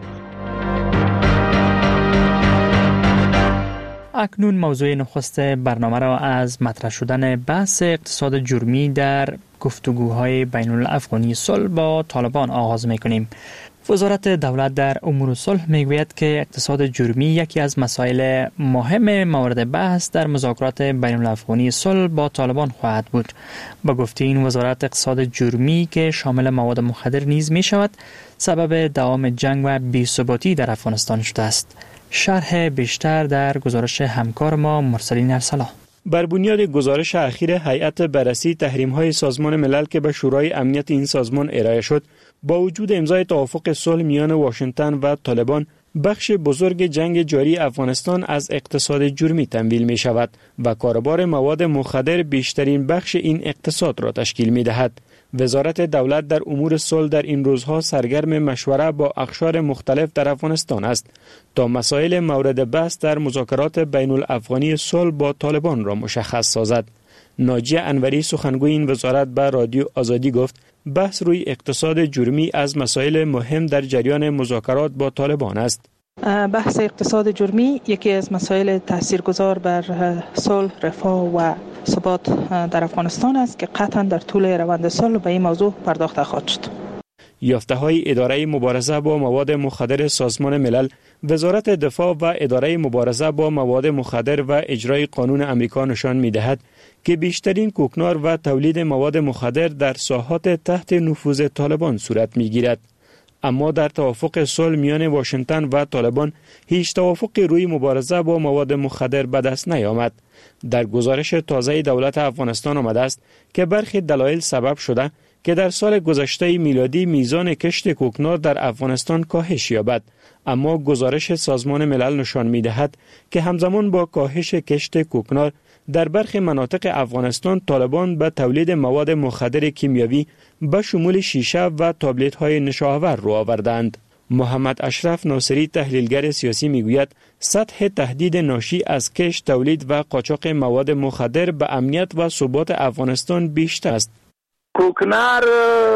اکنون موضوع نخست برنامه را از مطرح شدن بحث اقتصاد جرمی در گفتگوهای بین الافغانی صلح با طالبان آغاز میکنیم. وزارت دولت در امور صلح میگوید که اقتصاد جرمی یکی از مسائل مهم مورد بحث در مذاکرات بین الافغانی صلح با طالبان خواهد بود. با گفته این وزارت، اقتصاد جرمی که شامل مواد مخدر نیز می شود سبب دوام جنگ و بی‌ثباتی در افغانستان شده است. شرح بیشتر در گزارش همکار ما مرسلین ارسلا. بر بنیاد گزارش اخیر هیئت بررسی تحریم‌های سازمان ملل که به شورای امنیت این سازمان ارائه شد، با وجود امضای توافق صلح میان واشنگتن و طالبان، بخش بزرگ جنگ جاری افغانستان از اقتصاد جرمی تمویل می شود و کاروبار مواد مخدر بیشترین بخش این اقتصاد را تشکیل می دهد. وزارت دولت در امور صلح در این روزها سرگرم مشوره با اقشار مختلف در افغانستان است تا مسائل مورد بحث در مذاکرات بین الافغانی صلح با طالبان را مشخص سازد. ناجیه انوری سخنگوی این وزارت به رادیو آزادی گفت بحث روی اقتصاد جرمی از مسائل مهم در جریان مذاکرات با طالبان است. بحث اقتصاد جرمی یکی از مسائل تاثیرگذار بر صلح، رفاه و ثبات در افغانستان است که قطعا در طول روند صلح به این موضوع پرداخته خواهد شد. یافته‌های اداره مبارزه با مواد مخدر سازمان ملل، وزارت دفاع و اداره مبارزه با مواد مخدر و اجرای قانون امریکا نشان می‌دهد که بیشترین کوکنار و تولید مواد مخدر در ساحات تحت نفوذ طالبان صورت می‌گیرد. اما در توافق صلح میان واشنگتن و طالبان هیچ توافقی روی مبارزه با مواد مخدر به دست نیامد. در گزارش تازه دولت افغانستان آمده است که برخی دلایل سبب شده که در سال گذشته میلادی میزان کشت کوکنار در افغانستان کاهش یابد، اما گزارش سازمان ملل نشان می‌دهد که همزمان با کاهش کشت کوکنار در برخی مناطق افغانستان طالبان به تولید مواد مخدر کیمیاوی به شمول شیشه و تابلت‌های نشاور رو آوردند. محمد اشرف ناصری تحلیلگر سیاسی میگوید سطح تهدید ناشی از کشت، تولید و قاچاق مواد مخدر به امنیت و ثبات افغانستان بیشتر است. کوکنار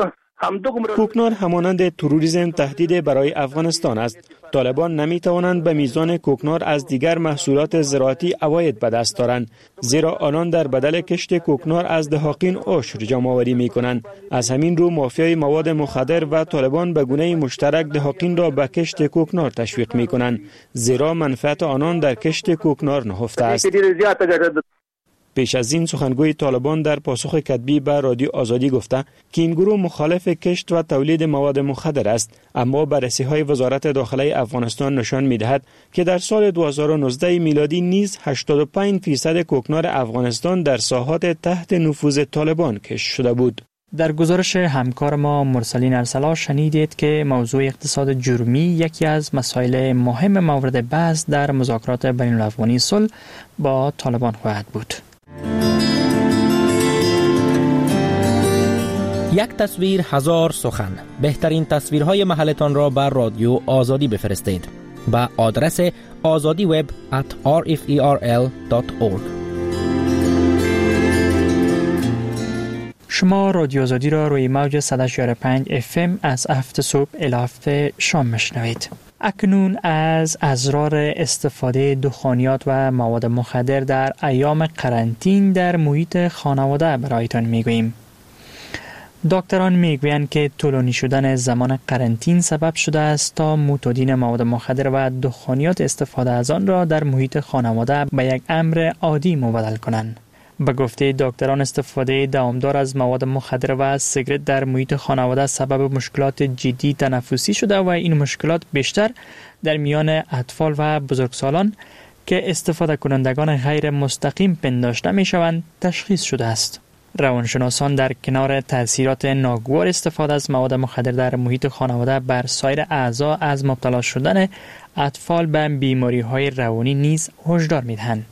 کوکنار همانند تروریسم تهدید برای افغانستان است. طالبان نمی توانند به میزان کوکنار از دیگر محصولات زراعتی عواید به دست دارند، زیرا آنان در بدل کشت کوکنار از دهاقین عشر جمع آوری می کنند. از همین رو مافیای مواد مخدر و طالبان به گونه مشترک دهاقین را به کشت کوکنار تشویق می کنند، زیرا منفعت آنان در کشت کوکنار نهفته است. پیش از این سخنگوی طالبان در پاسخ کتبی به رادیو آزادی گفته که این گروه مخالف کشت و تولید مواد مخدر است، اما بررسی‌های وزارت داخله افغانستان نشان می‌دهد که در سال 2019 میلادی نیز 85% کوکنار افغانستان در ساحات تحت نفوذ طالبان کشت شده بود. در گزارش همکار ما مرسلین ارسلا شنیدید که موضوع اقتصاد جرمی یکی از مسائل مهم مورد بحث در مذاکرات بین الافغانی صلح با طالبان خواهد بود. یک تصویر هزار سخن. بهترین تصویرهای محلتان را بر رادیو آزادی بفرستید با آدرس azadiweb@rferl.org. شما رادیو آزادی را روی موج 104.5 FM از 7 صبح الی 7 شام میشنوید. اکنون از اضرار استفاده دخانیات و مواد مخدر در ایام قرنطین در محیط خانواده برایتان میگوییم. دکتران میگویند که طولانی شدن زمان قرنطین سبب شده است تا معتادین مواد مخدر و دخانیات استفاده از آن را در محیط خانواده به یک امر عادی مبدل کنند. به گفته دکتران استفاده دوامدار از مواد مخدر و سیگرت در محیط خانواده سبب مشکلات جدی تنفسی شده و این مشکلات بیشتر در میان اطفال و بزرگسالان که استفاده کنندگان غیر مستقیم پنداشته می شوند تشخیص شده است. روانشناسان در کنار تأثیرات ناگوار استفاده از مواد مخدر در محیط خانواده بر سایر اعضا از مبتلا شدن اطفال به بیماری‌های روانی نیز هشدار می‌دهند.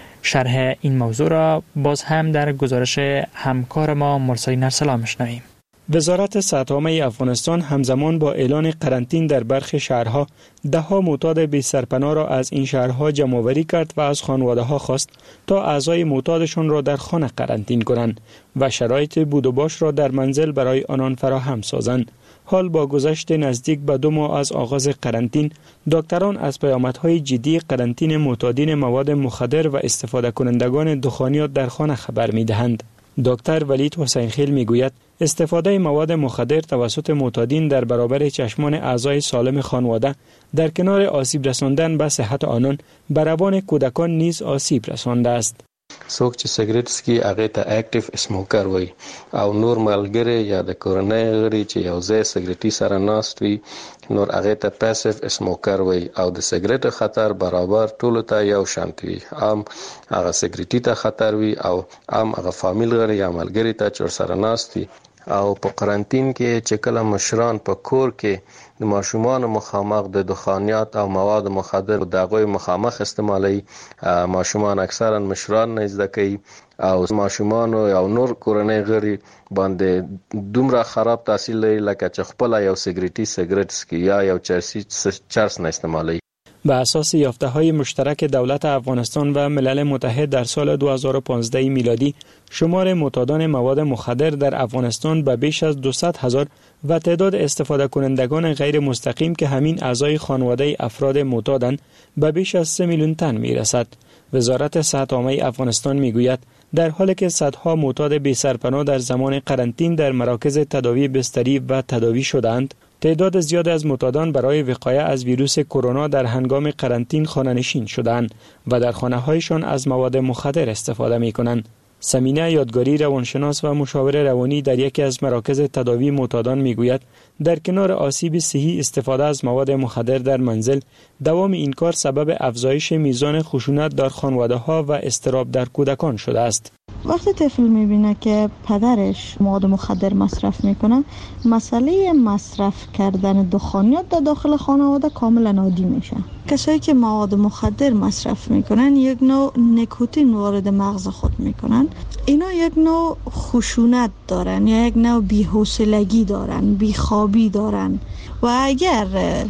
شرح این موضوع را باز هم در گزارش همکار ما مرسلین ارسلا می‌شنویم. وزارت صحت عامه افغانستان همزمان با اعلان قرنطین در برخی شهرها ده‌ها معتاد بی سرپناه را از این شهرها جمع‌آوری کرد و از خانواده‌ها خواست تا اعضای معتادشان را در خانه قرنطین کنند و شرایط بود و باش را در منزل برای آنان فراهم سازند. حال با گذشت نزدیک به 2 ماه از آغاز قرنطین، دکتران از پیامدهای جدی قرنطین معتادین مواد مخدر و استفاده کنندگان دخانیات در خانه خبر می‌دهند. دکتر ولید حسین خیل میگوید استفاده مواد مخدر توسط معتادین در برابر چشمان اعضای سالم خانواده در کنار آسیب رساندن به صحت آنان به روان کودکان نیز آسیب رسانده است. څوک چې سیګریټ څکي هغه ته اکټیو اسموکر وایي او نور ملګری یا د کورنۍ غړي چې یو ځای سیګریټي سره ناست وي نور هغه ته پاسیو اسموکر وایي او د سیګریټ خطر برابر ټولو ته یو شانت وي. هم هغه سیګریټي ته خطر وي او هم هغه فامیل غړي یا ملګری ته چې سره ناست وي. او په قرنطین کې چې کله مشران په کور کې د ماشومان مخامخ د دخانیات او مواد مخدر د هغوی مخامخ استعمالي، ماشومان اکثرا مشران نه زده کوي او ماشومان او نور کورنۍ غړي باندې دومره خراب تاثیر لري لکه چې خپل یو سیګریټي سیګریټ سکي یا یو چرس نه استعمالي. به اساس یافته‌های مشترک دولت افغانستان و ملل متحد در سال 2015 میلادی، شمار معتادان مواد مخدر در افغانستان به بیش از 200,000 و تعداد استفاده کنندگان غیر مستقیم که همین اعضای خانواده افراد معتادند به بیش از 3 میلیون تن میرسد. وزارت صحت عامه افغانستان میگوید در حالی که صدها معتاد بی سرپناه در زمان قرنطین در مراکز تداوی بستری و تداوی شدند، تعداد زیاد از معتادان برای وقایه از ویروس کرونا در هنگام قرنطین خانه‌نشین شدند و در خانه‌هایشان از مواد مخدر استفاده می‌کنند. سمینه یادگاری روانشناس و مشاور روانی در یکی از مراکز تداوی معتادان میگوید در کنار آسیب صحی استفاده از مواد مخدر در منزل، دوام این کار سبب افزایش میزان خشونت در خانواده‌ها و اضطراب در کودکان شده است. وقتی طفل میبینه که پدرش مواد مخدر مصرف میکنه، مسئله مصرف کردن دخانیات در داخل خانواده کاملا عادی میشه. کسایی که مواد مخدر مصرف میکنن یک نوع نیکوتین وارد مغز خود میکنن. اینا یک نوع خشونت دارن یا یک نوع بی‌حوصلگی دارن، بیخوابی دارن و اگر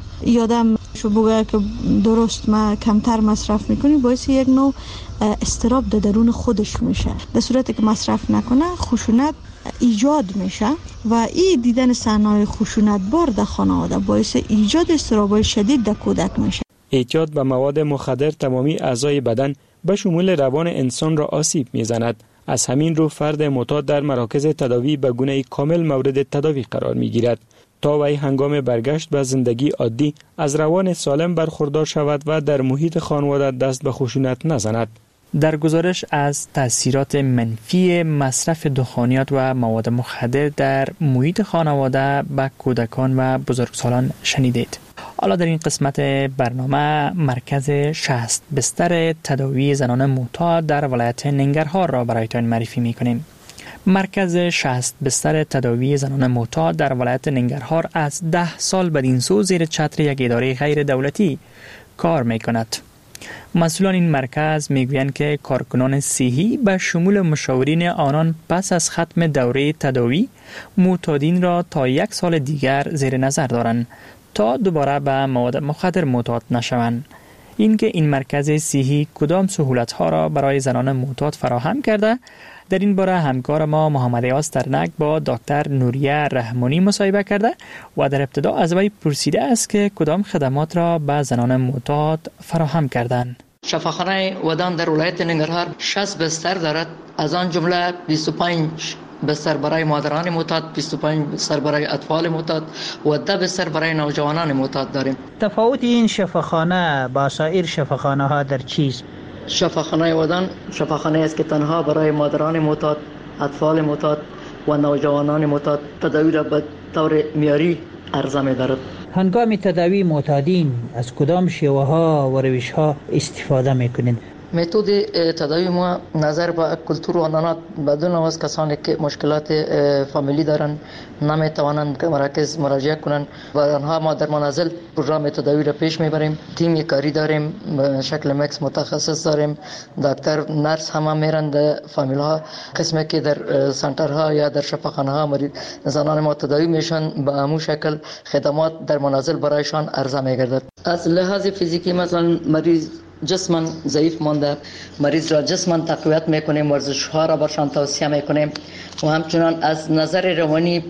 یادم شو بگه که درست ما کمتر مصرف میکنی باعث یک نوع استراب در درون خودش میشه. در صورتی که مصرف نکنه خشونت ایجاد میشه و این دیدن صحنه‌های خشونتبار در خانواده باعث ایجاد اضطراب‌های شدید در کودک میشه. اعتیاد به مواد مخدر تمامی اعضای بدن به شمول روان انسان را آسیب میزند. از همین رو فرد معتاد در مراکز تداوی به گونه کامل مورد تداوی قرار میگیرد تا وی هنگام برگشت به زندگی عادی از روان سالم برخوردار شود و در محیط خانواده دست به خشونت نزند. در گزارش از تاثیرات منفی مصرف دخانیات و مواد مخدر در محیط خانواده به کودکان و بزرگسالان شنیدید. حالا در این قسمت برنامه مرکز 60 بستر تداوی زنان معتاد در ولایت ننگرهار را برایتان معرفی می‌کنیم. مرکز 60 بستر تداوی زنان معتاد در ولایت ننگرهار از 10 سال بدین سو زیر چتر یک اداره غیر دولتی کار می‌کند. مسئولان این مرکز میگویند که کارکنان صحی به شمول مشاورین آنان پس از ختم دوره تداوی معتادین را تا 1 سال دیگر زیر نظر دارند تا دوباره به مواد مخدر معتاد نشوند. اینکه این مرکز صحی کدام سهولت‌ها را برای زنان معتاد فراهم کرده، در این باره همکار ما محمد یاس ترنک با دکتر نوریه رحمانی مصاحبه کرده و در ابتدا از وی پرسیده است که کدام خدمات را به زنان معتاد فراهم کردند. شفاخانه ودان در ولایت ننگرهار 60 بستر دارد، از آن جمله 25 بستر برای مادران معتاد، 25 بستر برای اطفال معتاد و 10 بستر برای نوجوانان معتاد داریم. تفاوت این شفاخانه با سایر شفاخانه ها در چیست؟ شفاخانه ودان شفاخانه است که تنها برای مادران معتاد، اطفال معتاد و نوجوانان معتاد تداوی را به طور معیاری عرضه می‌دارد. هنگام تداوی معتادین از کدام شیوه ها و روش ها استفاده می‌کنید؟ متد تداوی ما نظر به کلتور و آنانات بدون از کسانی که مشکلات فامیلی دارن نمیتوانند که مراکز مراجعه کنند و آنها ما در منازل پروگرام تداوی را پیش میبریم. تیم کاری داریم به شکل مکس متخصص داریم، دکتر نرس هم میرند فامیل ها، قسمی که در سنترها یا در شفاخانه ها زنان ما تداوی میشن به همون شکل خدمات در منازل برایشان عرضه میگردد. از لحاظ فیزیکی مثلا مریض جسماً ضعیف مانده، مریض را جسماً تقویت میکنیم، ورزش ها را برشان توصیه میکنیم و همچنان از نظر روانی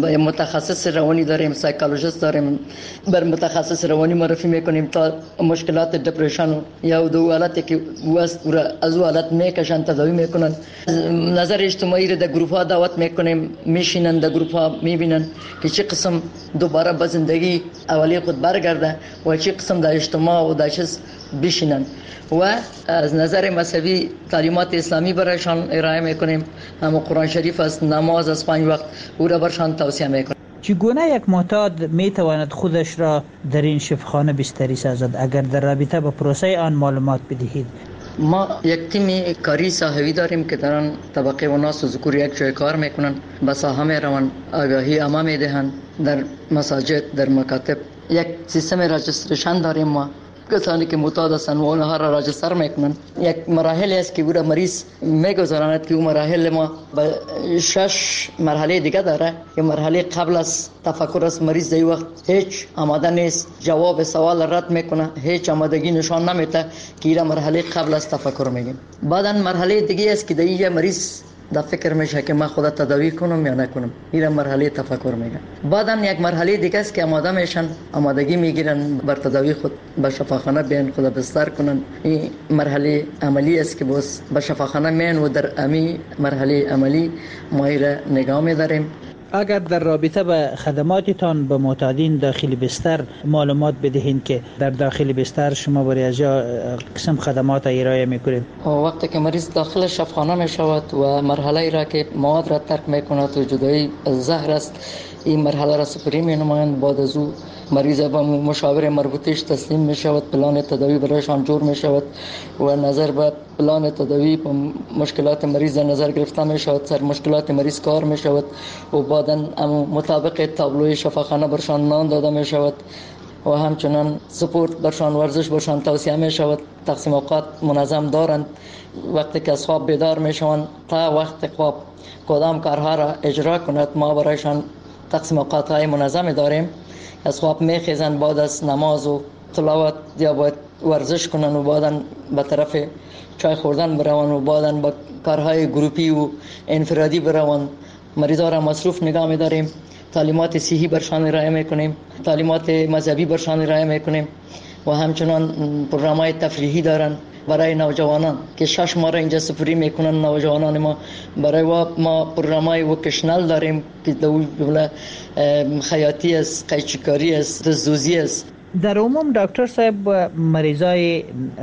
متخصص روانی داریم، سایکولوژیست داریم، بر متخصص روانی معرفی میکنیم تا مشکلات دپرشن یا دو حالتی که از او حالت میکشن تداوی میکنن. نظر اجتماعی را در گروپ ها دعوت میکنیم، میشینن در گروپ ها میبینن که چه قسم دوباره به زندگی اولی خود برگرده و چه قسم در اجتماع و در چیز بشینن و از نظر مذهبی تعلیمات اسلامی برایشان ارائه میکنیم. هم قرآن شریف است، نماز از 5 وقت او را برشان توصیه میکنیم. چگونه یک معتاد میتواند خودش را در این شفاخانه بستری سازد اگر در رابطه با پروسه آن معلومات بدهید؟ ما یک تیم کاری صحوی داریم که در آن طبقه و ناس و ذکور یک جای کار میکنن، به ساحه میروند، آگاهی عامه میدهند، در مساجد، در مکاتب یک سیستم رجستریشن داریم. ما کسانی که معتاد هستند و آنها را راجستر میکنن. یک مراحل است که او را مریض میگذراند که او مراحل ما به 6 مرحله دیگه داره. یک مرحله قبل از تفکر است، مریض در وقت هیچ آماده نیست، جواب سوال رد میکنه، هیچ آمادگی نشان نمیده که این مرحله قبل از تفکر میگیم. بعداً مرحله دیگه است که در این مریض در فکر میشه که من خودت تداوی کنم یا نکنم، این مرحله تفکر میگن. بعداً یک مرحله دیگه است که آماده میشن، آمادگی میگیرن بر تداوی خود به شفاخانه بیان خود بستر کنن. این مرحله عملی است که باز به شفاخانه میان و در امی مرحله عملی ما را نگاه میداریم. اگر در رابطه به خدماتتان به معتادین داخل بستر معلومات بدهید که در داخل بستر شما برای از قسم خدمات ارائه میکنید؟ وقتی که مریض داخل شفاخانه می شود و مرحله را که مواد را ترک میکند و جدایی زهر است، این مرحله را سپری می نمایند. بعد از او مریض با مشاور مربوطش تسلیم می شود، پلان تداوی برایشان جور می شود و نظر به پلان تداوی با مشکلات مریض در نظر گرفته می شود، سر مشکلات مریض کار می شود و بعدا مطابق تابلوی شفاخانه برشان نان داده می شود و همچنان سپورت برشان، ورزش برشان توصیه می شود. تقسیم اوقات منظم دارند. وقتی که از خواب بیدار می شوند تا وقت خواب کدام کارها را اجرا کند ما برایشان تقسیم اوقات های منظم داریم. از خواب می خیزند، بعد از نماز و تلاوت یا باید ورزش کنند و بعدا به طرف چای خوردن بروند و بعدا با کارهای گروپی و انفرادی بروند مریضا را مصروف نگاه می‌داریم، تعلیمات صحی برشان ارائه می‌کنیم، تعلیمات مذهبی برشان ارائه می‌کنیم و همچنان پروگرام‌های تفریحی دارن برای نوجوانان که 6 ماه را اینجا سپری میکنن. نوجوانان ما برای ما پروگرام‌های وکیشنال داریم که جمله خیاطی است، قیچیکاری است، دزدوزی است. در عموم دکتر صاحب مریضای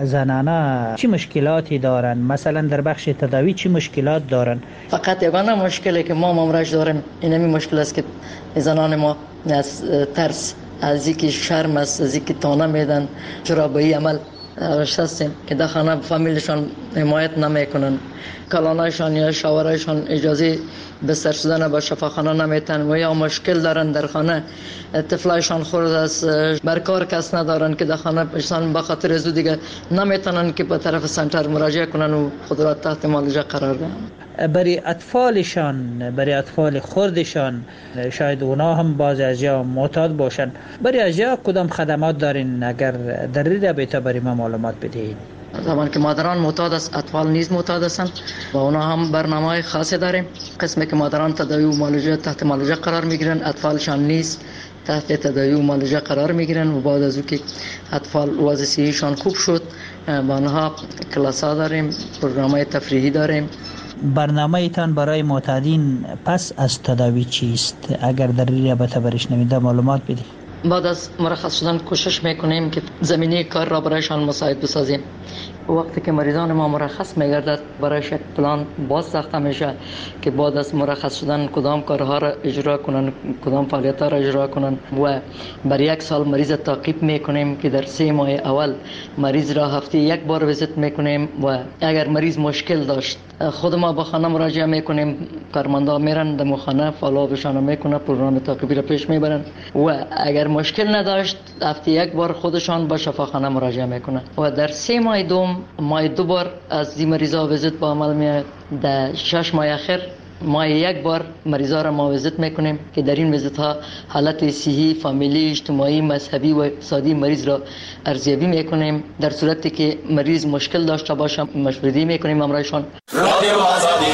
زنانه چی مشکلاتی دارن؟ مثلا در بخش تداوی چی مشکلات دارن؟ فقط یگانه مشکلی که ما مامورش داریم اینمی مشکل است که زنان ما از ترس، از اینکه شرم است، از اینکه تانه میدن چرا به این عمل هستیم که در خانه فامیلشان حمایت نمیکنن، کلانایشان یا شوهرایشان اجازه بستر شدن به شفاخانه نمیتن و یا مشکل دارن در خانه، طفلایشان خورد است، برکار کس ندارن که در خانه ایشان به خاطر از دیگه نمیتونن که به طرف سنتر مراجعه کنن و خود را تحت معالجه قرار دهن. برای اطفالشان، برای اطفال خردشان شاید اونا هم باز از یا معتاد باشن، برای از یا کدام خدمات دارین اگر در این رابطه برای ما معلومات بدهید؟ زمان که مادران معتاد است، اطفال نیز معتاد هستند و اونا هم برنامه‌های خاصی داریم. قسمی که مادران تداوی و معالجه تحت معالجه قرار میگیرن، اطفالشان نیز تحت تداوی و معالجه قرار میگیرن و بعد از اون که اطفال وضع صحیشان خوب شد با آنها کلاس‌ها داریم، پروگرام‌های تفریحی داریم. برنامه ایتان برای معتادین پس از تداوی چیست؟ اگر در این رابطه برشنویده معلومات بدید. بعد از مرخص شدن کوشش میکنیم که زمینه کار را برایشان مساعد بسازیم. وقتی که مریضان ما مرخص میگردد برایش یک پلان باز ساخته میشه که بعد از مرخص شدن کدام کارها را اجرا کنن، کدام فعالیت ها را اجرا کنن و برای 1 سال مریض تعقیب میکنیم که در 3 ماه اول مریض را هفته 1 بار ویزیت میکنیم و اگر مریض مشکل داشت خود ما به خانه مراجعه میکنیم، کارمندا میرن در خانه فالوآپشان میکنن، پروگرام تعقیبی را پیش میبرن و اگر مشکل نداشت هفته 1 بار خودشان به شفاخانه مراجعه میکنن و در 3 ماه دوم ماه 2 بار از این مریضا ویزیت با عمل میاد. در 6 ماه اخر ماه 1 بار مریضا را ما ویزیت میکنیم که در این ویزیت ها حالت صحی، فامیلی، اجتماعی، مذهبی و اقتصادی مریض را ارزیابی میکنیم. در صورتی که مریض مشکل داشته باشه مشورتی میکنیم امرایشان. رادیو آزادی،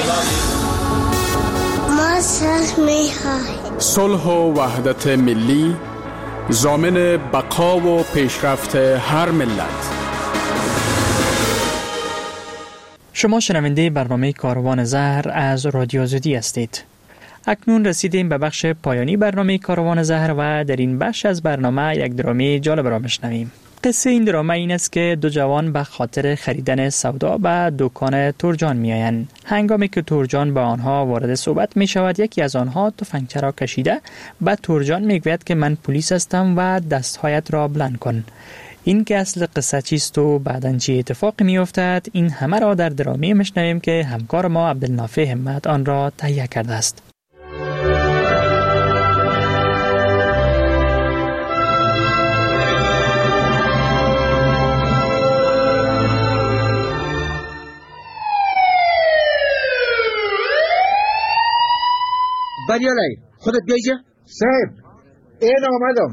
ما صلح و وحدت ملی ضامن بقا و پیشرفت هر ملت. شما شنونده برنامه کاروان زهر از رادیو آزادی هستید. اکنون رسیدیم به بخش پایانی برنامه کاروان زهر و در این بخش از برنامه یک درامی جالب را میشنویم. قصه این درامه این است که 2 جوان به خاطر خریدن سودا به دکان تورجان میآیند. هنگامی که تورجان به آنها وارد صحبت می شود، یکی از آنها تفنگچه را کشیده به تورجان میگوید که من پلیس هستم و دستهایت را بلند کن. این که اصل قصه چیست و بعداً چه اتفاقی می افتد، این همه را در درامی میشنویم که همکار ما عبدالنافع همت آن را تهیه کرده است. بریالای خودت بیایجا صاحب این آمدم.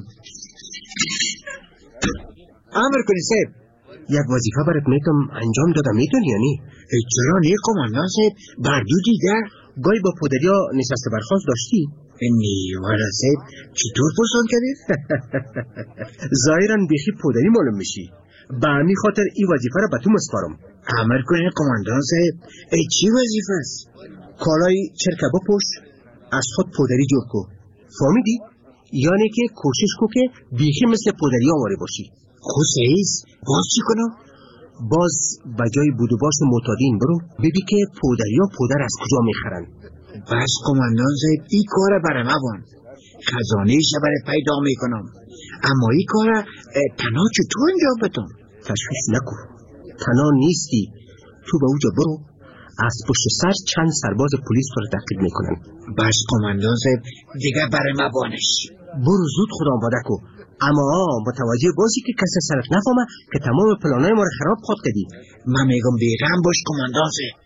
امر کنی صاحب، یک وظیفه برات میتونم انجام دادم، میتونی یا نی؟ چرا نی قماندان صاحب؟ بردو دیده گاهی با پدریا نشست برخواست داشتی؟ نی والا صاحب چطور پرسان کردی؟ ظاهرا بیخی پدری معلوم میشی، به همین خاطر این وظیفه را به تو مسپارم. امر کنی قماندان صاحب. ای چی وظیفه است؟ کالای چرکه بپوش، از خود پدری جور کو، فهمیدی؟ یعنی که کوشش کو که بیخی مثل پدری آواره باشی. خوشیز باز چی کنم؟ باز بجای بودوباش معتادین برو ببین که پدریا پدر از کجا میخرن. بس قماندان صاحب این کار برای موان، خزانه برای پیدا میکنم، اما این کار تنها چطور انجام بدم؟ تشویش نکن، تنها نیستی، تو به اوجا برو، از پشت سر چند سرباز پلیس تو رو تعقیب میکنن. بس قماندان صاحب دیگه برای موانش. برو زود خدا آماده کو، اما متوجه باشی که کسی سرت نفهمه که تمام پلانای ما رو خراب خود کردی. من میگم بیغم باش قماندان صاحب.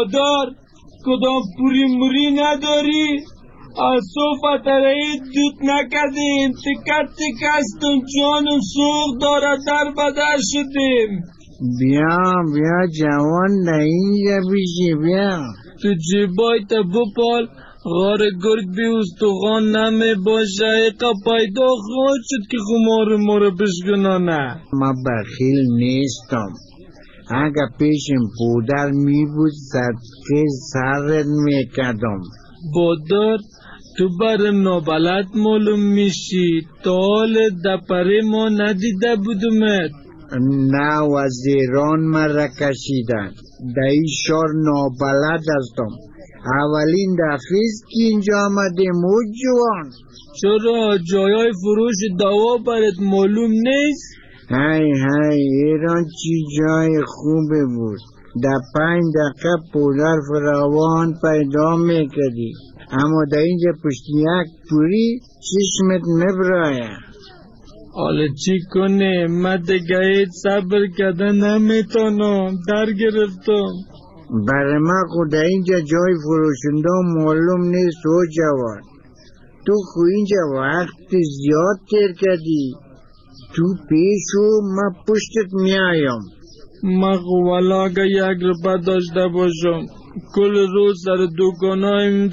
برادر کدام پوری موری نداری؟ از صفت رایی دود نکردیم، تکت تکستم جانم سوخ داره در بدر شدیم. بیا جوان نه اینجا بیشی بیا. تو جیبای تا بپال غار گرگ بی استخوان نمی باشه. ایقا پیدا خواهد شد که خمار ما رو بشکنانه. ما بخیل نیستم. اگه پیشم پودر می بود صدقه سرت می کدم. بادر تو برم نابلد معلوم میشی. تا حال دپره ما ندیده بودمت. نه وزیران مرا کشیدن. در این شهر نابلد هستم. اولین دفعیست که اینجا آمدیم او جوان. چرا جایای فروش دوا برات معلوم نیست؟ های ایران چی جای خوبه بود. در 5 دقیقه پودر فراوان پیدا میکردی. اما در اینجا پشت یک پوری چشمت نبرایه. حالا چی کنه؟ من دیگه هیچ صبر کردن نمیتونم. در گرفتم. برای من خود اینجا جای فروشنده معلوم نیست و جوان. تو خو اینجا وقت زیاد تیر کردی. تو پیشو من پشتت میایم. من خو والا اگه 1 روپه داشته باشم کل روز سر دکانایم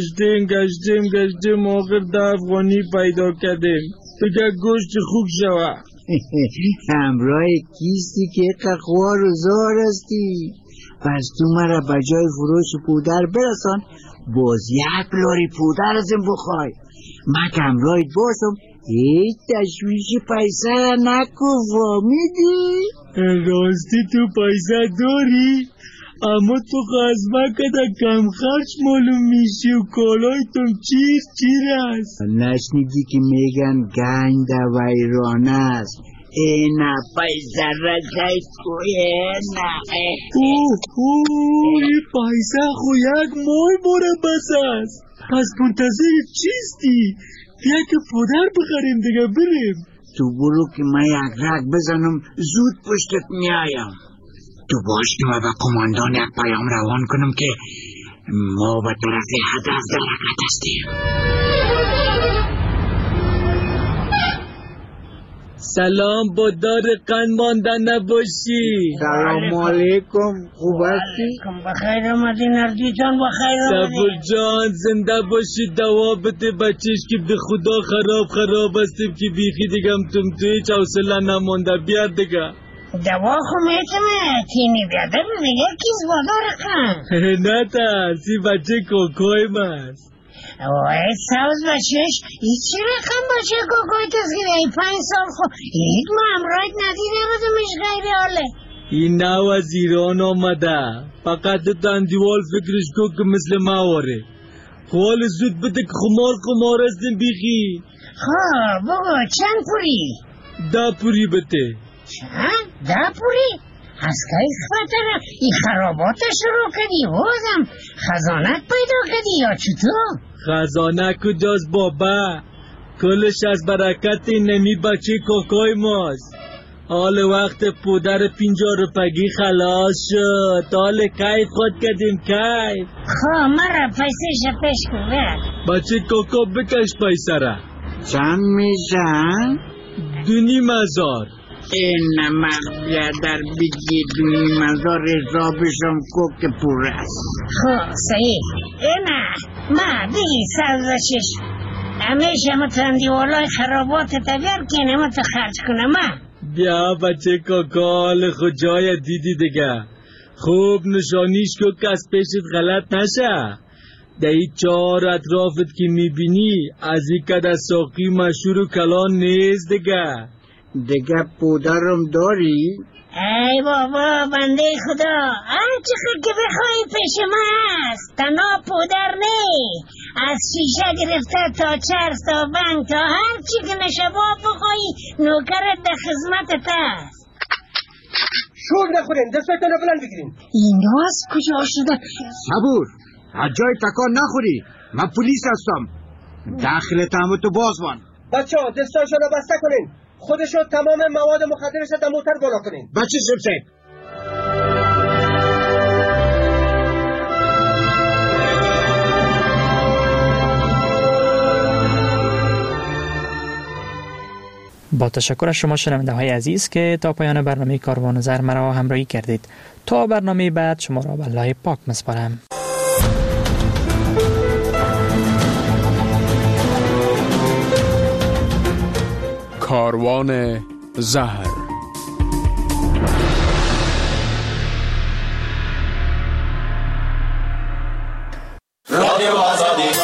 گشتیم آخر 10 افغانی پیدا کردیم. دیگه گوشت خوب شوه. همراه کیستی که قخوار و زار هستی. پس تو مرا به جای فروش پودر برسان باز 1 لاری پودر ازم بخوای. من که همراهت باشم هیچ تشویش پیسه نکو. فهمیدی؟ راستی تو پیسه داری؟ اما تو خزمه کده کم خرچ معلوم میشی و کالایتون چیر است. نشنیدی که میگن گنج در ویرانه است. اینا پیسه را جای توی اینا. این پیسه خو 1 ماه باره بس است. پس منتظر چیستی؟ بیا که پودر بخریم دیگه بریم. تو برو که من 1 رگ بزنم زود پشتت میایم. تو باش که من به قماندان 1 پیام روان کنم که ما به طرف هدف در حرکت هستیم. سلام با دار قند مانده نباشی. سلام علیکم. خوب هستی؟ بخیر آمدی نردیتان. بخیر آمدی صبور جان. زنده باشی. دوا بده بچهش که به خدا خراب هستیم که بیخی دیگم توی حوصله نمانده. بیار دیگه دوا خو میتونه تینی بیاده ببینه کیز با دار قند. نه ترسی بچه کوکوی ماست. وای سوز بچهش ای چی رقم بچه کوکوی تسکیده؟ ای 5 سال خو هیچ ما امرایت ندیده بودمش غیر حاله. این نو از ایران آمده. فقط تندیوال فکرش کو که مثل ما واره. حال زود بده که خمار هستیم بیخی. خواه بگو چند پوری؟ 10 پوری بده. چند؟ 10 پوری؟ از که خطره ای خرابات شروع کردی بازم خزانت پیدا کردی یا چطور؟ خزانه کجاست بابا؟ کلش از برکت نمی بچه کوکوی ماست. حال وقت پودر 50 روپگی خلاص شد. حال کیف خود کردیم کیف. خواه مرا پیسه شپش کن. بچه کوکو بکش پیسه را. چند میشن؟ 2,500. این مغبیه در بگی 2,500 حسابشم که پور است. خواه صحیح. اینا ما بگی 106 همیشه متندی والای خرابات تبیر که نمت خرج کنم. بیا بچه کاکال خود جای دیدی دیگه. خوب نشانیش که کس پیشت غلط نشه. در این 4 اطرافت که میبینی از این کده ساقی مشهور و کلان نیست دیگه پودرم داری؟ ای بابا بنده خدا هر چقدر که بخوایی پیش ما هست. تنها پودر نی از شیشه گرفته تا چرس تا بنگ تا هر چی که نشبا بخوایی نوکرت در خدمتت هست. شوق نخورین دستتون رو بلند بگیرین. این راست کجا شده؟ صبور از جای تکان نخوری. من پلیس هستم. داخل تهمتو بازوان. بچه ها دستاشو رو بسته کنین. خودشو تمام مواد مخدرش در موتر بالا کنین. بچه شمسه با تشکر از شما شنونده های عزیز که تا پایان برنامه کاروان زر مرا همراهی کردید. تا برنامه بعد شما را به الله پاک می‌سپارم. کاروان زهر. رادیو آزادی